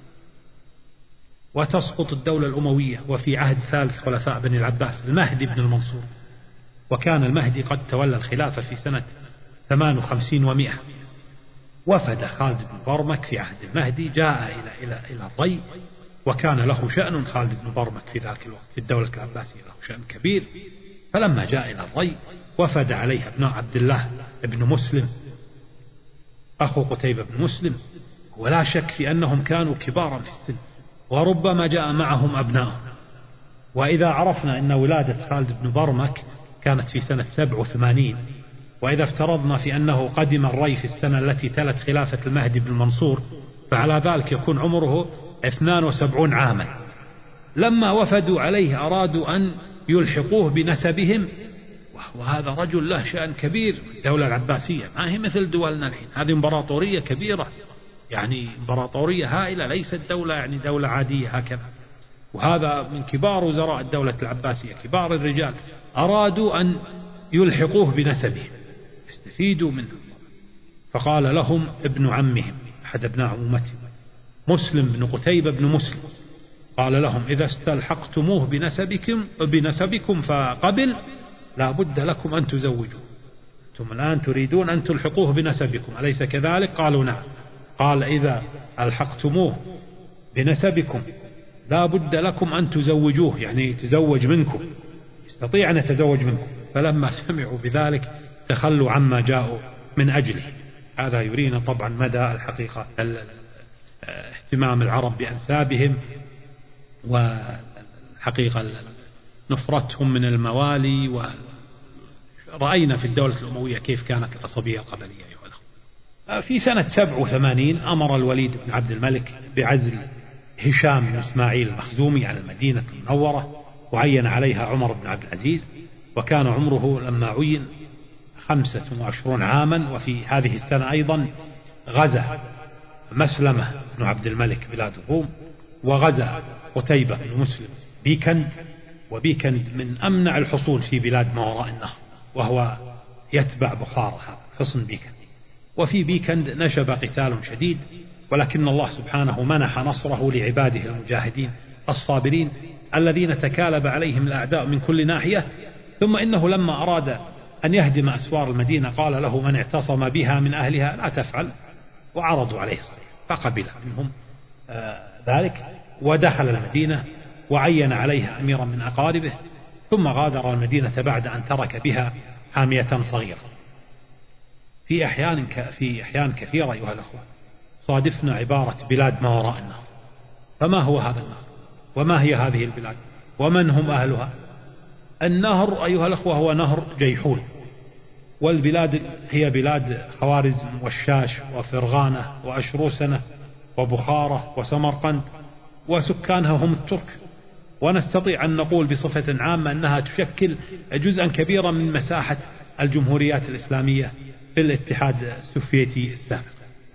وتسقط الدولة الأموية. وفي عهد ثالث خلفاء بني العباس المهدي بن المنصور، وكان المهدي قد تولى الخلافة في سنة 58 و100. وفد خالد بن برمك في عهد المهدي، جاء إلى الري، وكان له شأن خالد بن برمك في ذاك الوقت في الدولة العباسية، له شأن كبير. فلما جاء إلى الري وفد عليه ابن عبد الله بن مسلم أخو قتيبة بن مسلم، ولا شك في أنهم كانوا كبارا في السن، وربما جاء معهم أبنائهم. وإذا عرفنا أن ولادة خالد بن برمك كانت في سنة 87، وإذا افترضنا في أنه قدم الري في السنة التي تلت خلافة المهدي بن المنصور، فعلى ذلك يكون عمره 72 عاما. لما وفدوا عليه أرادوا أن يلحقوه بنسبهم، وهذا رجل له شأن كبير في الدولة العباسية، ما هي مثل دولنا الحين، هذه امبراطورية كبيرة، يعني امبراطورية هائلة، ليست دولة يعني دولة عادية هكذا، وهذا من كبار وزراء الدولة العباسية، كبار الرجال، أرادوا أن يلحقوه بنسبه يستفيدوا منه. فقال لهم ابن عمهم أحد ابناء عمومتهم مسلم بن قتيبة بن مسلم، قال لهم: إذا استلحقتموه بنسبكم فقبل لا بد لكم أن تزوجوه. أنتم الآن تريدون أن تلحقوه بنسبكم، أليس كذلك؟ قالوا: نعم. قال: إذا ألحقتموه بنسبكم لا بد لكم أن تزوجوه، يعني يتزوج منكم، يستطيع أن يتزوج منكم. فلما سمعوا بذلك تخلوا عما جاءوا من أجله. هذا يرينا طبعا مدى الحقيقة اهتمام العرب بأنسابهم، والحقيقة نفرتهم من الموالي. ورأينا في الدولة الأموية كيف كانت العصبية القبلية. في سنة 87 أمر الوليد بن عبد الملك بعزل هشام بن إسماعيل المخزومي على المدينة المنورة، وعين عليها عمر بن عبد العزيز، وكان عمره لما عين 25 عاما. وفي هذه السنة أيضا غزا مسلمة بن عبد الملك بلاد الروم، وغزا قتيبة بن مسلم بيكند، وبيكند من أمنع الحصول في بلاد ما وراء النهر، وهو يتبع بخارى حصن بيكند. وفي بيكند نشب قتال شديد، ولكن الله سبحانه منح نصره لعباده المجاهدين الصابرين الذين تكالب عليهم الأعداء من كل ناحية. ثم إنه لما أراد أن يهدم أسوار المدينة قال له من اعتصم بها من أهلها: لا تفعل. وعرضوا عليه الصلح، فقبل منهم ذلك، ودخل المدينة وعين عليها أميرا من أقاربه، ثم غادر المدينة بعد أن ترك بها حامية صغيرة. في أحيان كثيرة أيها الأخوة صادفنا عبارة بلاد ما وراء النهر. فما هو هذا النهر؟ وما هي هذه البلاد؟ ومن هم أهلها؟ النهر أيها الأخوة هو نهر جيحون، والبلاد هي بلاد خوارزم والشاش وفرغانة وأشروسنة وبخارة وسمرقند، وسكانها هم الترك. ونستطيع أن نقول بصفة عامة أنها تشكل جزءا كبيرا من مساحة الجمهوريات الإسلامية في الاتحاد السوفيتي السابق.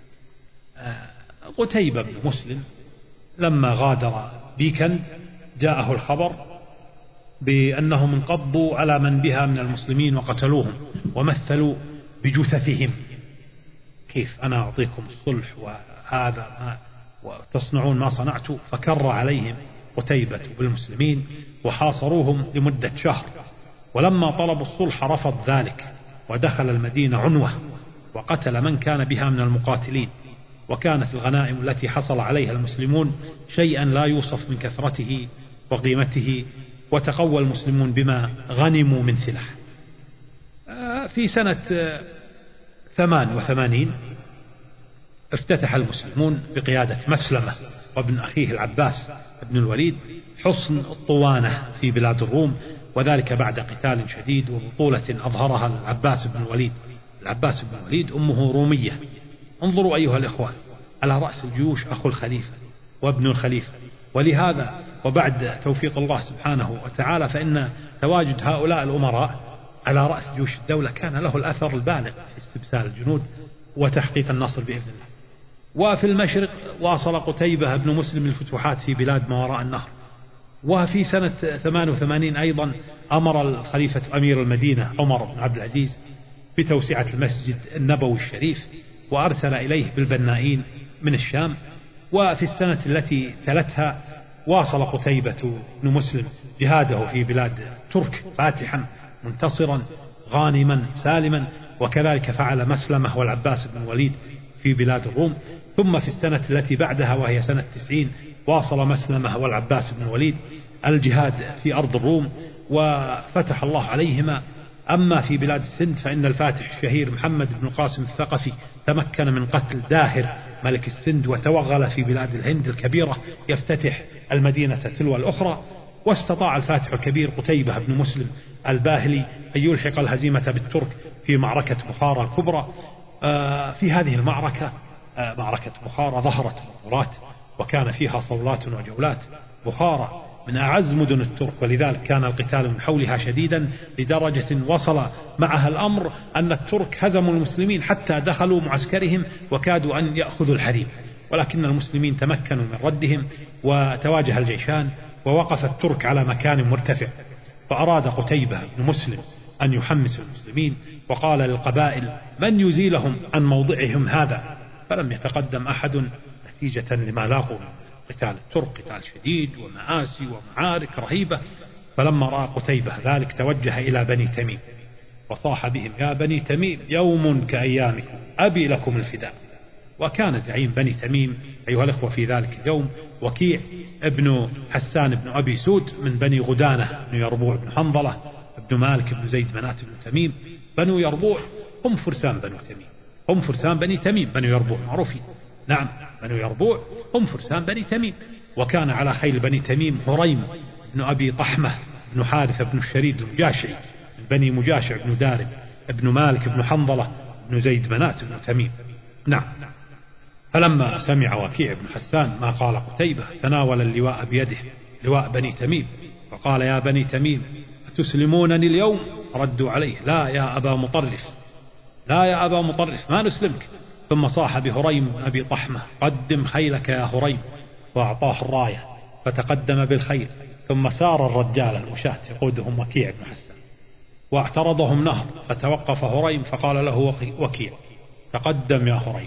قتيبة بن مسلم لما غادر بيكند جاءه الخبر بأنهم انقضوا على من بها من المسلمين وقتلوهم ومثلوا بجثثهم. كيف أنا أعطيكم الصلح وهذا ما وتصنعون ما صنعت؟ فكر عليهم قتيبة بالمسلمين وحاصروهم لمدة شهر، ولما طلبوا الصلح رفض ذلك ودخل المدينة عنوة وقتل من كان بها من المقاتلين. وكانت الغنائم التي حصل عليها المسلمون شيئا لا يوصف من كثرته وقيمته، وتقوى المسلمون بما غنموا من سلاح. في سنة 88 افتتح المسلمون بقيادة مسلمة وابن أخيه العباس بن الوليد حصن الطوانة في بلاد الروم، وذلك بعد قتال شديد وبطولة أظهرها العباس بن الوليد. العباس بن الوليد أمه رومية. انظروا أيها الإخوان، على رأس الجيوش أخو الخليفة وابن الخليفة، ولهذا وبعد توفيق الله سبحانه وتعالى فإن تواجد هؤلاء الأمراء على رأس جيوش الدولة كان له الأثر البالغ في استبسال الجنود وتحقيق النصر بإذن الله. وفي المشرق واصل قتيبة بن مسلم الفتوحات في بلاد ما وراء النهر. وفي سنة 88 أيضا أمر الخليفة أمير المدينة عمر بن عبد العزيز بتوسعة المسجد النبوي الشريف، وأرسل إليه بالبنائين من الشام. وفي السنة التي تلتها واصل قتيبة بن مسلم جهاده في بلاد ترك فاتحا منتصرا غانما سالما، وكذلك فعل مسلمة والعباس بن الوليد في بلاد الروم. ثم في السنة التي بعدها وهي سنة 90 واصل مسلمة والعباس بن الوليد الجهاد في أرض الروم وفتح الله عليهما. أما في بلاد السند فإن الفاتح الشهير محمد بن القاسم الثقفي تمكن من قتل داهر ملك السند وتوغل في بلاد الهند الكبيرة يفتتح المدينة تلو الأخرى. واستطاع الفاتح الكبير قتيبة بن مسلم الباهلي أن يلحق الهزيمة بالترك في معركة بخارى الكبرى. في هذه المعركة معركة بخارى ظهرت الغزوات وكان فيها صولات وجولات. بخارى من أعز مدن الترك، ولذلك كان القتال من حولها شديدا لدرجة وصل معها الأمر أن الترك هزموا المسلمين حتى دخلوا معسكرهم وكادوا أن يأخذوا الحريم، ولكن المسلمين تمكنوا من ردهم وتواجه الجيشان ووقف الترك على مكان مرتفع. فأراد قتيبة بن مسلم أن يحمس المسلمين وقال للقبائل من يزيلهم عن موضعهم هذا، فلم يتقدم أحد نتيجة لما لاقوا من قتال الترك، قتال شديد ومآسي ومعارك رهيبة. فلما رأى قتيبة ذلك توجه إلى بني تميم وصاح بهم يا بني تميم يوم كأيامكم أبي لكم الفداء. وكان زعيم بني تميم أيها الأخوة في ذلك اليوم وكيع ابن حسان بن أبي سود من بني غدانة بن يربوع بن حنظلة ابن مالك بن زيد منات بن تميم. بنو يربوع هم فرسان بنو تميم، هم فرسان بني تميم. بنو يربوع معروفين، نعم بنو يربوع هم فرسان بني تميم. وكان على خيل بني تميم هريم بن أبي طحمة بن حارثة بن الشريد المجاشعي من بني مجاشع بن دارب ابن مالك بن حنظلة بن زيد منات بن تميم. نعم. فلما سمع وكيع بن حسان ما قال قتيبة تناول اللواء بيده، لواء بني تميم، وقال يا بني تميم أتسلمونني اليوم؟ ردوا عليه لا يا أبا مطرف، لا يا أبا مطرف ما نسلمك. ثم صاح بهريم بن أبي طحمة قدم خيلك يا هريم، وأعطاه الراية فتقدم بالخيل. ثم سار الرجال المشاة يقودهم وكيع بن حسان واعترضهم نهر، فتوقف هريم فقال له وكيع تقدم يا هريم،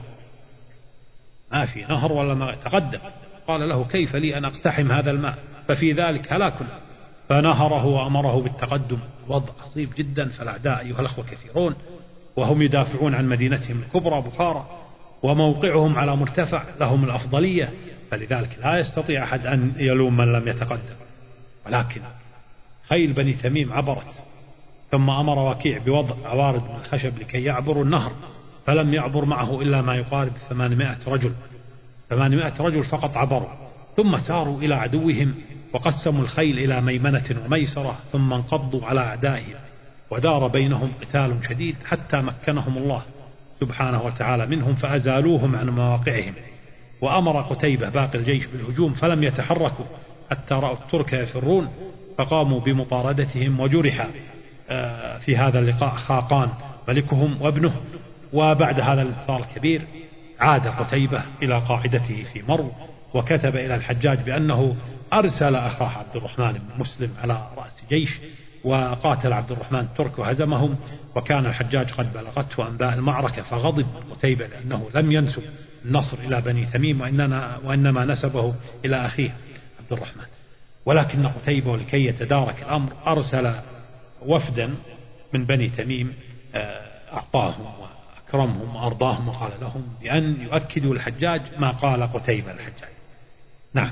ما في نهر ولا ما تقدم. قال له كيف لي أن أقتحم هذا الماء ففي ذلك هلاكنا. فنهره وأمره بالتقدم. وضع عصيب جدا، فالأعداء أيها الأخوة كثيرون وهم يدافعون عن مدينتهم الكبرى بخارى، وموقعهم على مرتفع لهم الأفضلية، فلذلك لا يستطيع أحد أن يلوم من لم يتقدم. ولكن خيل بني تميم عبرت، ثم أمر وكيع بوضع عوارض من الخشب لكي يعبروا النهر، فلم يعبر معه إلا ما يقارب 800 رجل، 800 رجل فقط عبروا. ثم ساروا إلى عدوهم وقسموا الخيل إلى ميمنة وميسرة، ثم انقضوا على أعدائهم ودار بينهم قتال شديد حتى مكنهم الله سبحانه وتعالى منهم فأزالوهم عن مواقعهم. وأمر قتيبة باقي الجيش بالهجوم فلم يتحركوا حتى رأوا الترك يفرون، فقاموا بمطاردتهم. وجرح في هذا اللقاء خاقان ملكهم وابنه، وبعد هذا الانتصار الكبير عاد قتيبة إلى قاعدته في مرو، وكتب إلى الحجاج بأنه أرسل أخاه عبد الرحمن بن مسلم على رأس جيش، وقاتل عبد الرحمن الترك وهزمهم، وكان الحجاج قد بلغته أنباء المعركة، فغضب قتيبة لأنه لم ينسب النصر إلى بني تميم وإنما نسبه إلى أخيه عبد الرحمن. ولكن قتيبة لكي يتدارك الأمر أرسل وفدا من بني تميم أعطاهم وأكرمهم وأرضاهم، وقال لهم بأن يؤكدوا الحجاج ما قال قتيبة الحجاج. نعم.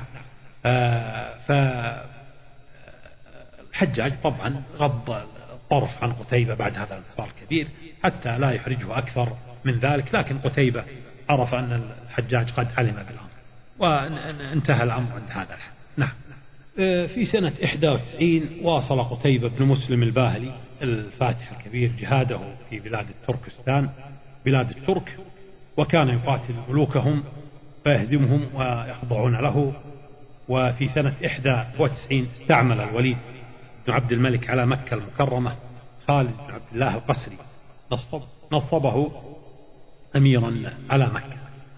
فالحجاج طبعا غض الطرف عن قتيبة بعد هذا الانتصار الكبير حتى لا يحرجه أكثر من ذلك، لكن قتيبة عرف أن الحجاج قد علم بالأمر وانتهى الأمر عند هذا الحد. نعم. في سنة 91 واصل قتيبة بن مسلم الباهلي الفاتح الكبير جهاده في بلاد التركستان، بلاد الترك، وكان يقاتل ملوكهم فيهزمهم ويخضعون له. وفي سنة 91 استعمل الوليد بن عبد الملك على مكة المكرمة خالد بن عبد الله القسري، نصبه أميرا على مكة،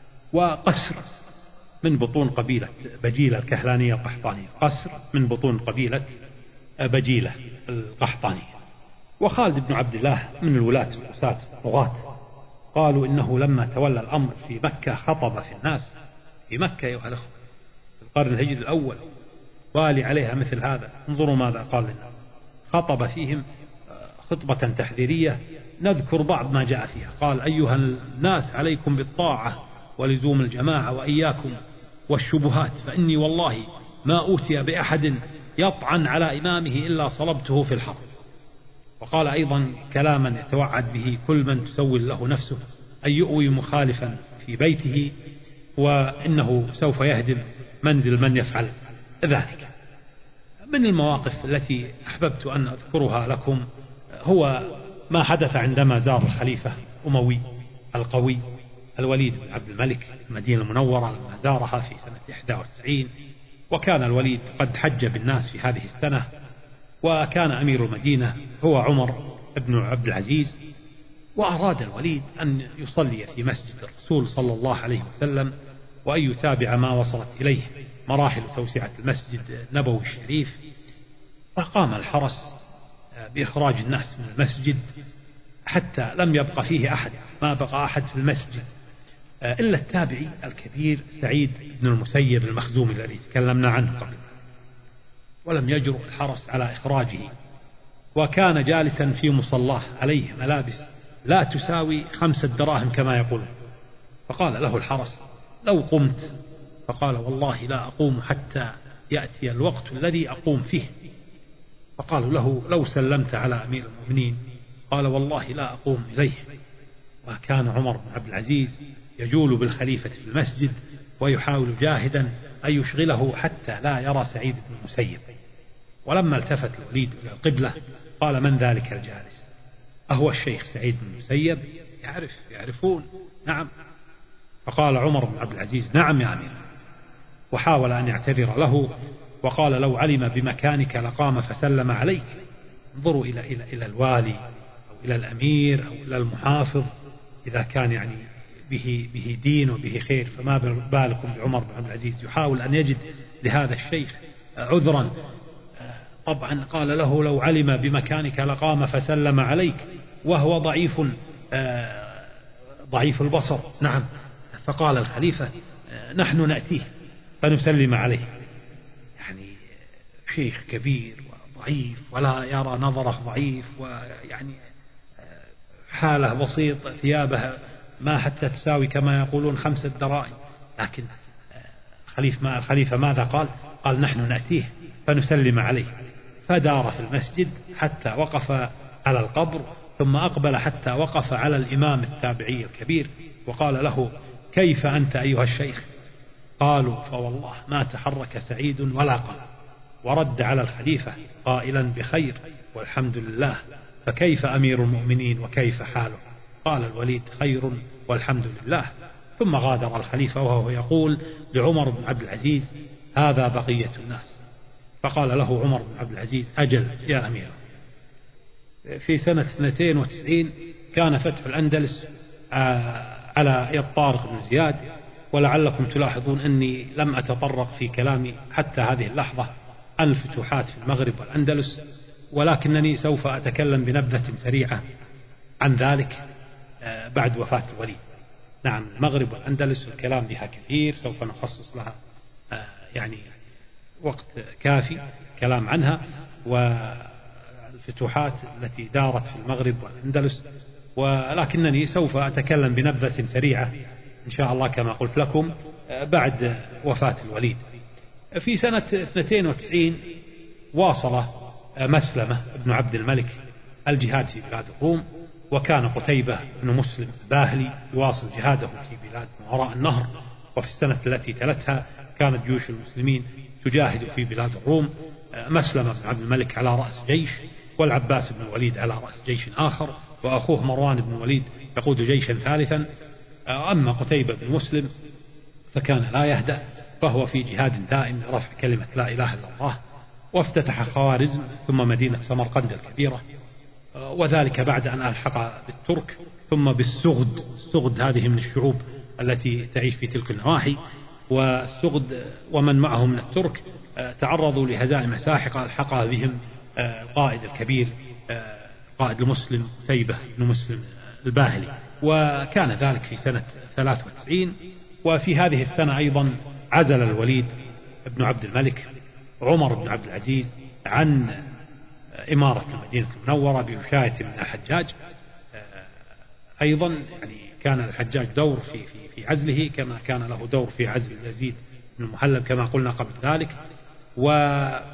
وقسر من بطون قبيلة بجيلة الكهلانية القحطانية، قسر من بطون قبيلة بجيلة القحطانية. وخالد بن عبد الله من الولاة الطغاة، قالوا إنه لما تولى الأمر في مكة خطب في الناس في مكة أيها الأخوة في القرن الهجري الأول، والي عليها مثل هذا. انظروا ماذا قال للناس، خطب فيهم خطبة تحذيرية نذكر بعض ما جاء فيها. قال: أيها الناس عليكم بالطاعة ولزوم الجماعة وإياكم والشبهات، فإني والله ما أوتي بأحد يطعن على إمامه إلا صلبته في الحرب. وقال أيضا كلاما يتوعد به كل من تسول له نفسه أن يؤوي مخالفا في بيته، وإنه سوف يهدم منزل من يفعل ذلك. من المواقف التي أحببت أن أذكرها لكم هو ما حدث عندما زار الخليفة الأموي القوي الوليد بن عبد الملك المدينة المنورة، لما زارها في سنة 91، وكان الوليد قد حج بالناس في هذه السنة، وكان أمير المدينة هو عمر بن عبد العزيز، وأراد الوليد أن يصلي في مسجد الرسول صلى الله عليه وسلم وأن يتابع ما وصلت إليه مراحل توسعة المسجد النبوي الشريف. فقام الحرس بإخراج الناس من المسجد حتى لم يبقى فيه أحد، ما بقى أحد في المسجد إلا التابعي الكبير سعيد بن المسيب المخزومي الذي تكلمنا عنه قبل، ولم يجرؤ الحرس على إخراجه، وكان جالسا في مصلاه عليه ملابس لا تساوي 5 دراهم كما يقولون. فقال له الحرس: لو قمت. فقال: والله لا أقوم حتى يأتي الوقت الذي أقوم فيه. فقالوا له: لو سلمت على أمير المؤمنين. قال: والله لا أقوم إليه. وكان عمر بن عبد العزيز يجول بالخليفة في المسجد ويحاول جاهدا أن يشغله حتى لا يرى سعيد بن المسيب. ولما التفت الوليد إلى القبلة قال: من ذلك الجالس؟ أهو الشيخ سعيد بن المسيب؟ يعرفون؟ نعم. فقال عمر بن عبد العزيز: نعم يا أمير. وحاول أن يعتذر له وقال: لو علم بمكانك لقام فسلم عليك. انظروا إلى الوالي أو إلى الأمير أو إلى المحافظ، إذا كان يعني به دين وبه خير، فما بالكم بعمر بن عبد العزيز يحاول أن يجد لهذا الشيخ عذرا. طبعا قال له: لو علم بمكانك لقام فسلم عليك، وهو ضعيف البصر. نعم. فقال الخليفة: نحن نأتيه فنسلم عليه. يعني شيخ كبير وضعيف ولا يرى نظره ضعيف، ويعني حاله بسيط، ثيابه ما حتى تساوي كما يقولون 5 دراهم، لكن الخليفة ماذا قال؟ قال: نحن نأتيه فنسلم عليه. فدار في المسجد حتى وقف على القبر، ثم أقبل حتى وقف على الإمام التابعي الكبير وقال له: كيف أنت أيها الشيخ؟ قالوا: فوالله ما تحرك سعيد ولا قام. ورد على الخليفة قائلا: بخير والحمد لله، فكيف أمير المؤمنين وكيف حاله؟ قال الوليد: خير والحمد لله. ثم غادر الخليفة وهو يقول لعمر بن عبد العزيز: هذا بقية الناس. فقال له عمر بن عبد العزيز: أجل يا أمير. في سنة 92 كان فتح الأندلس على يد طارق بن زياد. ولعلكم تلاحظون أني لم أتطرق في كلامي حتى هذه اللحظة عن الفتوحات في المغرب والأندلس، ولكنني سوف أتكلم بنبذة سريعة عن ذلك بعد وفاة الوليد. نعم، المغرب والأندلس والكلام بها كثير، سوف نخصص لها يعني وقت كافي كلام عنها، والفتوحات التي دارت في المغرب والأندلس، ولكنني سوف أتكلم بنبذة سريعة إن شاء الله كما قلت لكم بعد وفاة الوليد. في سنة 92 واصل مسلمة بن عبد الملك الجهاد في بلاد الروم، وكان قتيبة بن مسلم الباهلي يواصل جهاده في بلاد ما وراء النهر. وفي السنة التي تلتها كانت جيوش المسلمين تجاهد في بلاد الروم، مسلمة بن عبد الملك على رأس جيش، والعباس بن الوليد على رأس جيش آخر، وأخوه مروان بن الوليد يقود جيشا ثالثا. أما قتيبة بن مسلم فكان لا يهدأ، فهو في جهاد دائم لرفع كلمة لا إله إلا الله. وافتتح خوارزم ثم مدينة سمرقند الكبيرة، وذلك بعد أن ألحق بالترك ثم بالسغد. السغد هذه من الشعوب التي تعيش في تلك النواحي، والسغد ومن معه من الترك تعرضوا لهزائم ساحقة ألحقها بهم القائد الكبير قائد المسلم قتيبة بن مسلم الباهلي، وكان ذلك في سنة 93. وفي هذه السنة أيضا عزل الوليد بن عبد الملك عمر بن عبد العزيز عن إمارة المدينة المنورة بوشاية من الحجاج. أيضا يعني كان الحجاج دور في عزله كما كان له دور في عزل يزيد بن المهلب كما قلنا قبل ذلك. وإذن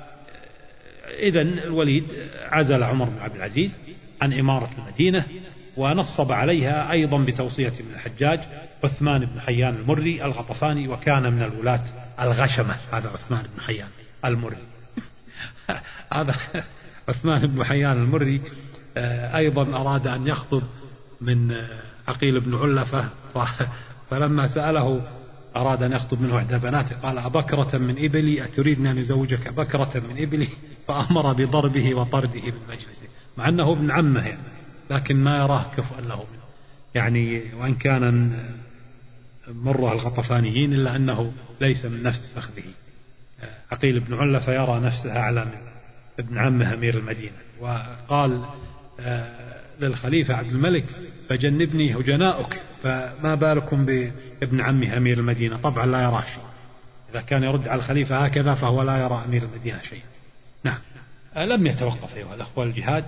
الوليد عزل عمر بن عبد العزيز عن إمارة المدينة، ونصب عليها أيضا بتوصية من الحجاج عثمان بن حيان المري الغطفاني، وكان من الولاة الغشمة. هذا عثمان بن حيان المري هذا عثمان بن حيان المري أيضا أراد أن يخطب من عقيل بن علفة، فلما سأله أراد أن يخطب منه إحدى بناته قال: أبكرة من إبلي أتريدني أن يزوجك بكرة من إبلي؟ فأمر بضربه وطرده من مجلسه، مع أنه ابن عمه يعني، لكن ما يراه كفؤا له منه يعني، وإن كان مره الغطفانيين إلا أنه ليس من نفس فخذه. عقيل بن علفة يرى نفسه أعلى من ابن عمه أمير المدينة، وقال للخليفة عبد الملك: فجنبني هجناؤك، فما بالكم بابن عمه أمير المدينة؟ طبعا لا يراه شيء، إذا كان يرد على الخليفة هكذا فهو لا يرى أمير المدينة شيء. نعم، لم يتوقف أيها الأخوة الجهاد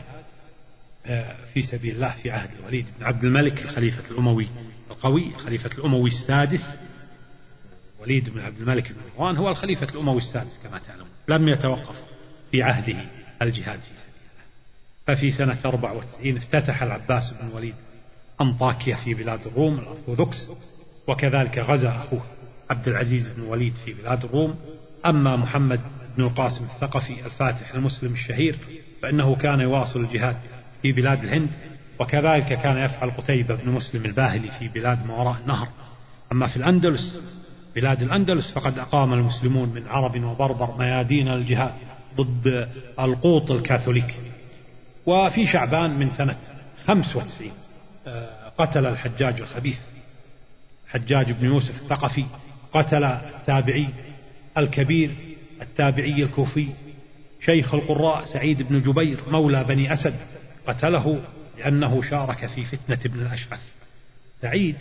في سبيل الله في عهد الوليد بن عبد الملك الخليفة الأموي القوي، الخليفة الأموي السادس. وليد بن عبد الملك بن مروان هو الخليفة الأموي السادس كما تعلمون، لم يتوقف في عهده الجهاد في سبيل الله. ففي سنة 94 افتتح العباس بن الوليد أنطاكيا في بلاد الروم الأرثوذكس، وكذلك غزا أخوه عبد العزيز بن الوليد في بلاد الروم. أما محمد بن القاسم الثقفي الفاتح المسلم الشهير فإنه كان يواصل الجهاد في بلاد الهند، وكذلك كان يفعل قتيبة بن مسلم الباهلي في بلاد ما وراء النهر. أما في الأندلس بلاد الأندلس فقد أقام المسلمون من عرب وبربر ميادين الجهاد ضد القوط الكاثوليك. وفي شعبان من سنة 95 قتل الحجاج الخبيث حجاج بن يوسف الثقفي، قتل التابعي الكبير التابعي الكوفي شيخ القراء سعيد بن جبير مولى بني أسد، قتله لأنه شارك في فتنة ابن الأشعث. سعيد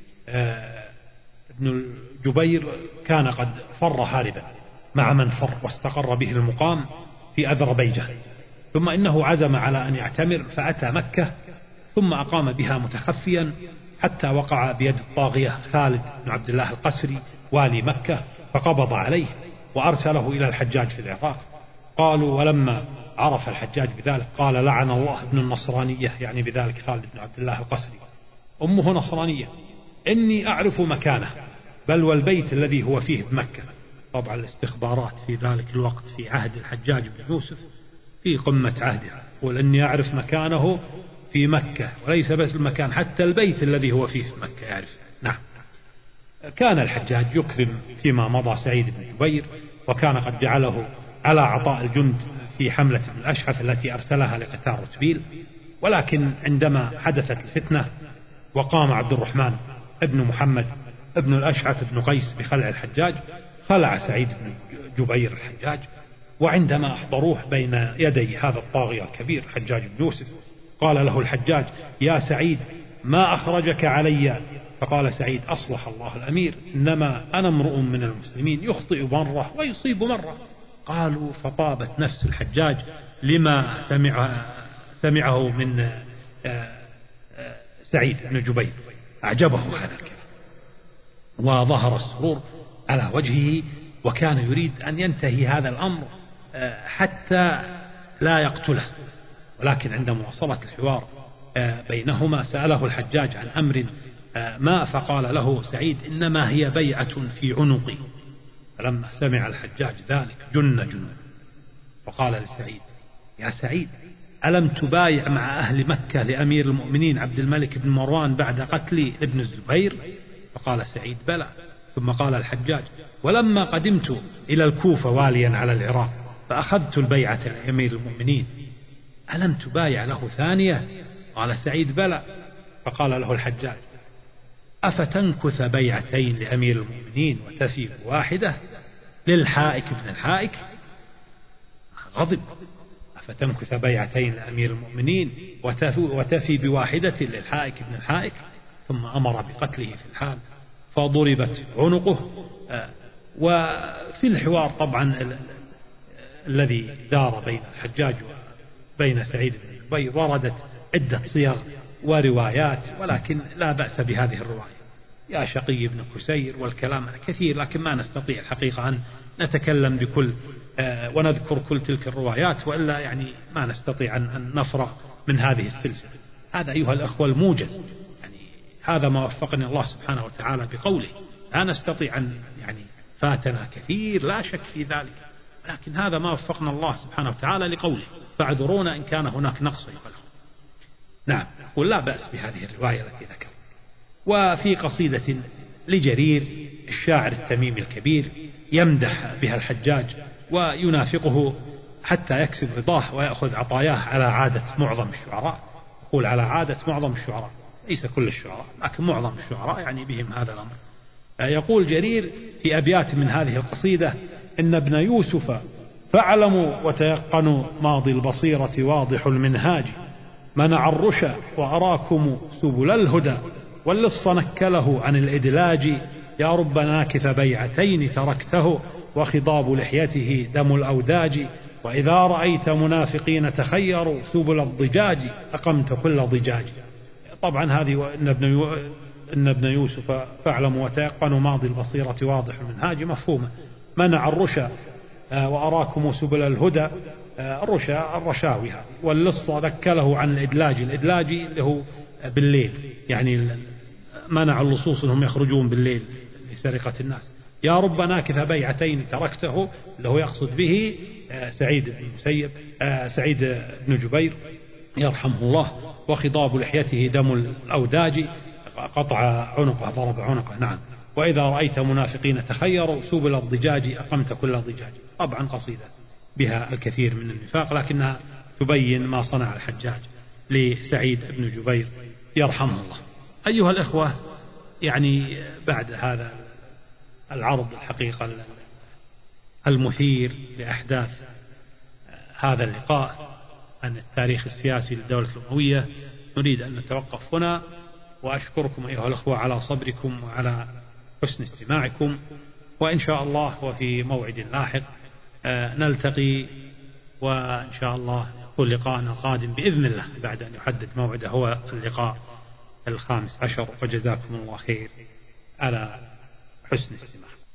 ابن جبير كان قد فر هاربا مع من فر واستقر به المقام في أذربيجان، ثم إنه عزم على أن يعتمر فأتى مكة ثم أقام بها متخفيا حتى وقع بيد الطاغية خالد بن عبد الله القسري والي مكة، فقبض عليه وأرسله إلى الحجاج في العراق. قالوا ولما عرف الحجاج بذلك قال: لعن الله ابن النصرانية، يعني بذلك خالد بن عبد الله القسري، أمه نصرانية، إني أعرف مكانه، بل والبيت الذي هو فيه بمكة. طبعا الاستخبارات في ذلك الوقت في عهد الحجاج بن يوسف في قمة عهدها، قل إني أعرف مكانه في مكة، وليس بس المكان، حتى البيت الذي هو فيه في مكة يعرف. نعم. كان الحجاج يكرم فيما مضى سعيد بن جبير، وكان قد جعله على عطاء الجند في حملة ابن الأشعث التي أرسلها لقتال رتبيل، ولكن عندما حدثت الفتنة وقام عبد الرحمن ابن محمد ابن الأشعث بن قيس بخلع الحجاج، خلع سعيد بن جبير الحجاج. وعندما أحضروه بين يدي هذا الطاغية الكبير حجاج بن يوسف، قال له الحجاج: يا سعيد ما أخرجك علي؟ فقال سعيد: أصلح الله الأمير، إنما أنا امرؤ من المسلمين يخطئ مرة ويصيب مرة. قالوا: فطابت نفس الحجاج لما سمعه من سعيد بن جبير، أعجبه هذا الكلام وظهر السرور على وجهه، وكان يريد أن ينتهي هذا الأمر حتى لا يقتله. ولكن عندما وصلت الحوار بينهما سأله الحجاج عن أمر ما، فقال له سعيد: إنما هي بيعة في عنقي. فلما سمع الحجاج ذلك جن وقال لسعيد: يا سعيد ألم تبايع مع أهل مكة لأمير المؤمنين عبد الملك بن مروان بعد قتل ابن الزبير؟ فقال سعيد: بلى. ثم قال الحجاج: ولما قدمت إلى الكوفة واليا على العراق فأخذت البيعة لأمير المؤمنين، ألم تبايع له ثانية؟ قال سعيد: بلى. فقال له الحجاج: أفتنكث بيعتين لأمير المؤمنين وتفي بواحدة للحائك ابن الحائك؟ غضب: أفتنكث بيعتين لأمير المؤمنين وتفي بواحدة للحائك ابن الحائك؟ ثم أمر بقتله في الحال، فضربت عنقه. وفي الحوار طبعا الذي دار بين الحجاج وبين سعيد بن جبير وردت عدة صيغ وروايات، ولكن لا بأس بهذه الرواية: يا شقي بن كسير، والكلام كثير، لكن ما نستطيع الحقيقة أن نتكلم بكل ونذكر كل تلك الروايات، وإلا يعني ما نستطيع أن نفرغ من هذه السلسلة. هذا أيها الأخوة الموجز، يعني هذا ما وفقني الله سبحانه وتعالى بقوله، لا نستطيع أن يعني فاتنا كثير لا شك في ذلك، لكن هذا ما وفقنا الله سبحانه وتعالى لقوله، فاعذرونا إن كان هناك نقص. نعم، نقول لا بأس بهذه الرواية التي ذكر. وفي قصيدة لجرير الشاعر التميمي الكبير يمدح بها الحجاج وينافقه حتى يكسب رضاه ويأخذ عطاياه على عادة معظم الشعراء. يقول على عادة معظم الشعراء، ليس كل الشعراء لكن معظم الشعراء يعني بهم هذا الأمر. يقول جرير في أبيات من هذه القصيدة: إن ابن يوسف فاعلموا وتيقنوا ماضي البصيرة واضح المنهاج، منع الرشا وأراكم سبل الهدى، واللص نكله عن الإدلاج، يا رب ناكث بيعتين تركته، وخضاب لحيته دم الأوداج، وإذا رأيت منافقين تخيروا سبل الضجاج، أقمت كل ضجاج. طبعا هذه إن ابن يوسف فاعلموا وتيقنوا ماضي البصيرة واضح المنهاج مفهومة. منع الرشا وأراكم سبل الهدى، الرشا الرشاوي، واللص ذكله عن الإدلاج، الإدلاج اللي هو بالليل، يعني منع اللصوص أنهم يخرجون بالليل لسرقة الناس. يا رب ناكث بيعتين تركته، اللي هو يقصد به سعيد بن جبير يرحمه الله، وخضاب لحيته دم الأوداج، قطع عنقه، ضرب عنقه. نعم، وإذا رأيت منافقين تخيروا سبل الضجاج، أقمت كل ضجاج. طبعا قصيدة بها الكثير من النفاق، لكنها تبين ما صنع الحجاج لسعيد بن جبير يرحمه الله. أيها الإخوة، يعني بعد هذا العرض الحقيقة المثير لأحداث هذا اللقاء عن التاريخ السياسي للدولة الأموية، نريد أن نتوقف هنا، وأشكركم أيها الأخوة على صبركم وعلى حسن استماعكم، وإن شاء الله وفي موعد لاحق نلتقي، وإن شاء الله يكون لقاءنا القادم بإذن الله بعد أن يحدد موعده هو اللقاء 15. وجزاكم الله خير على حسن استماع.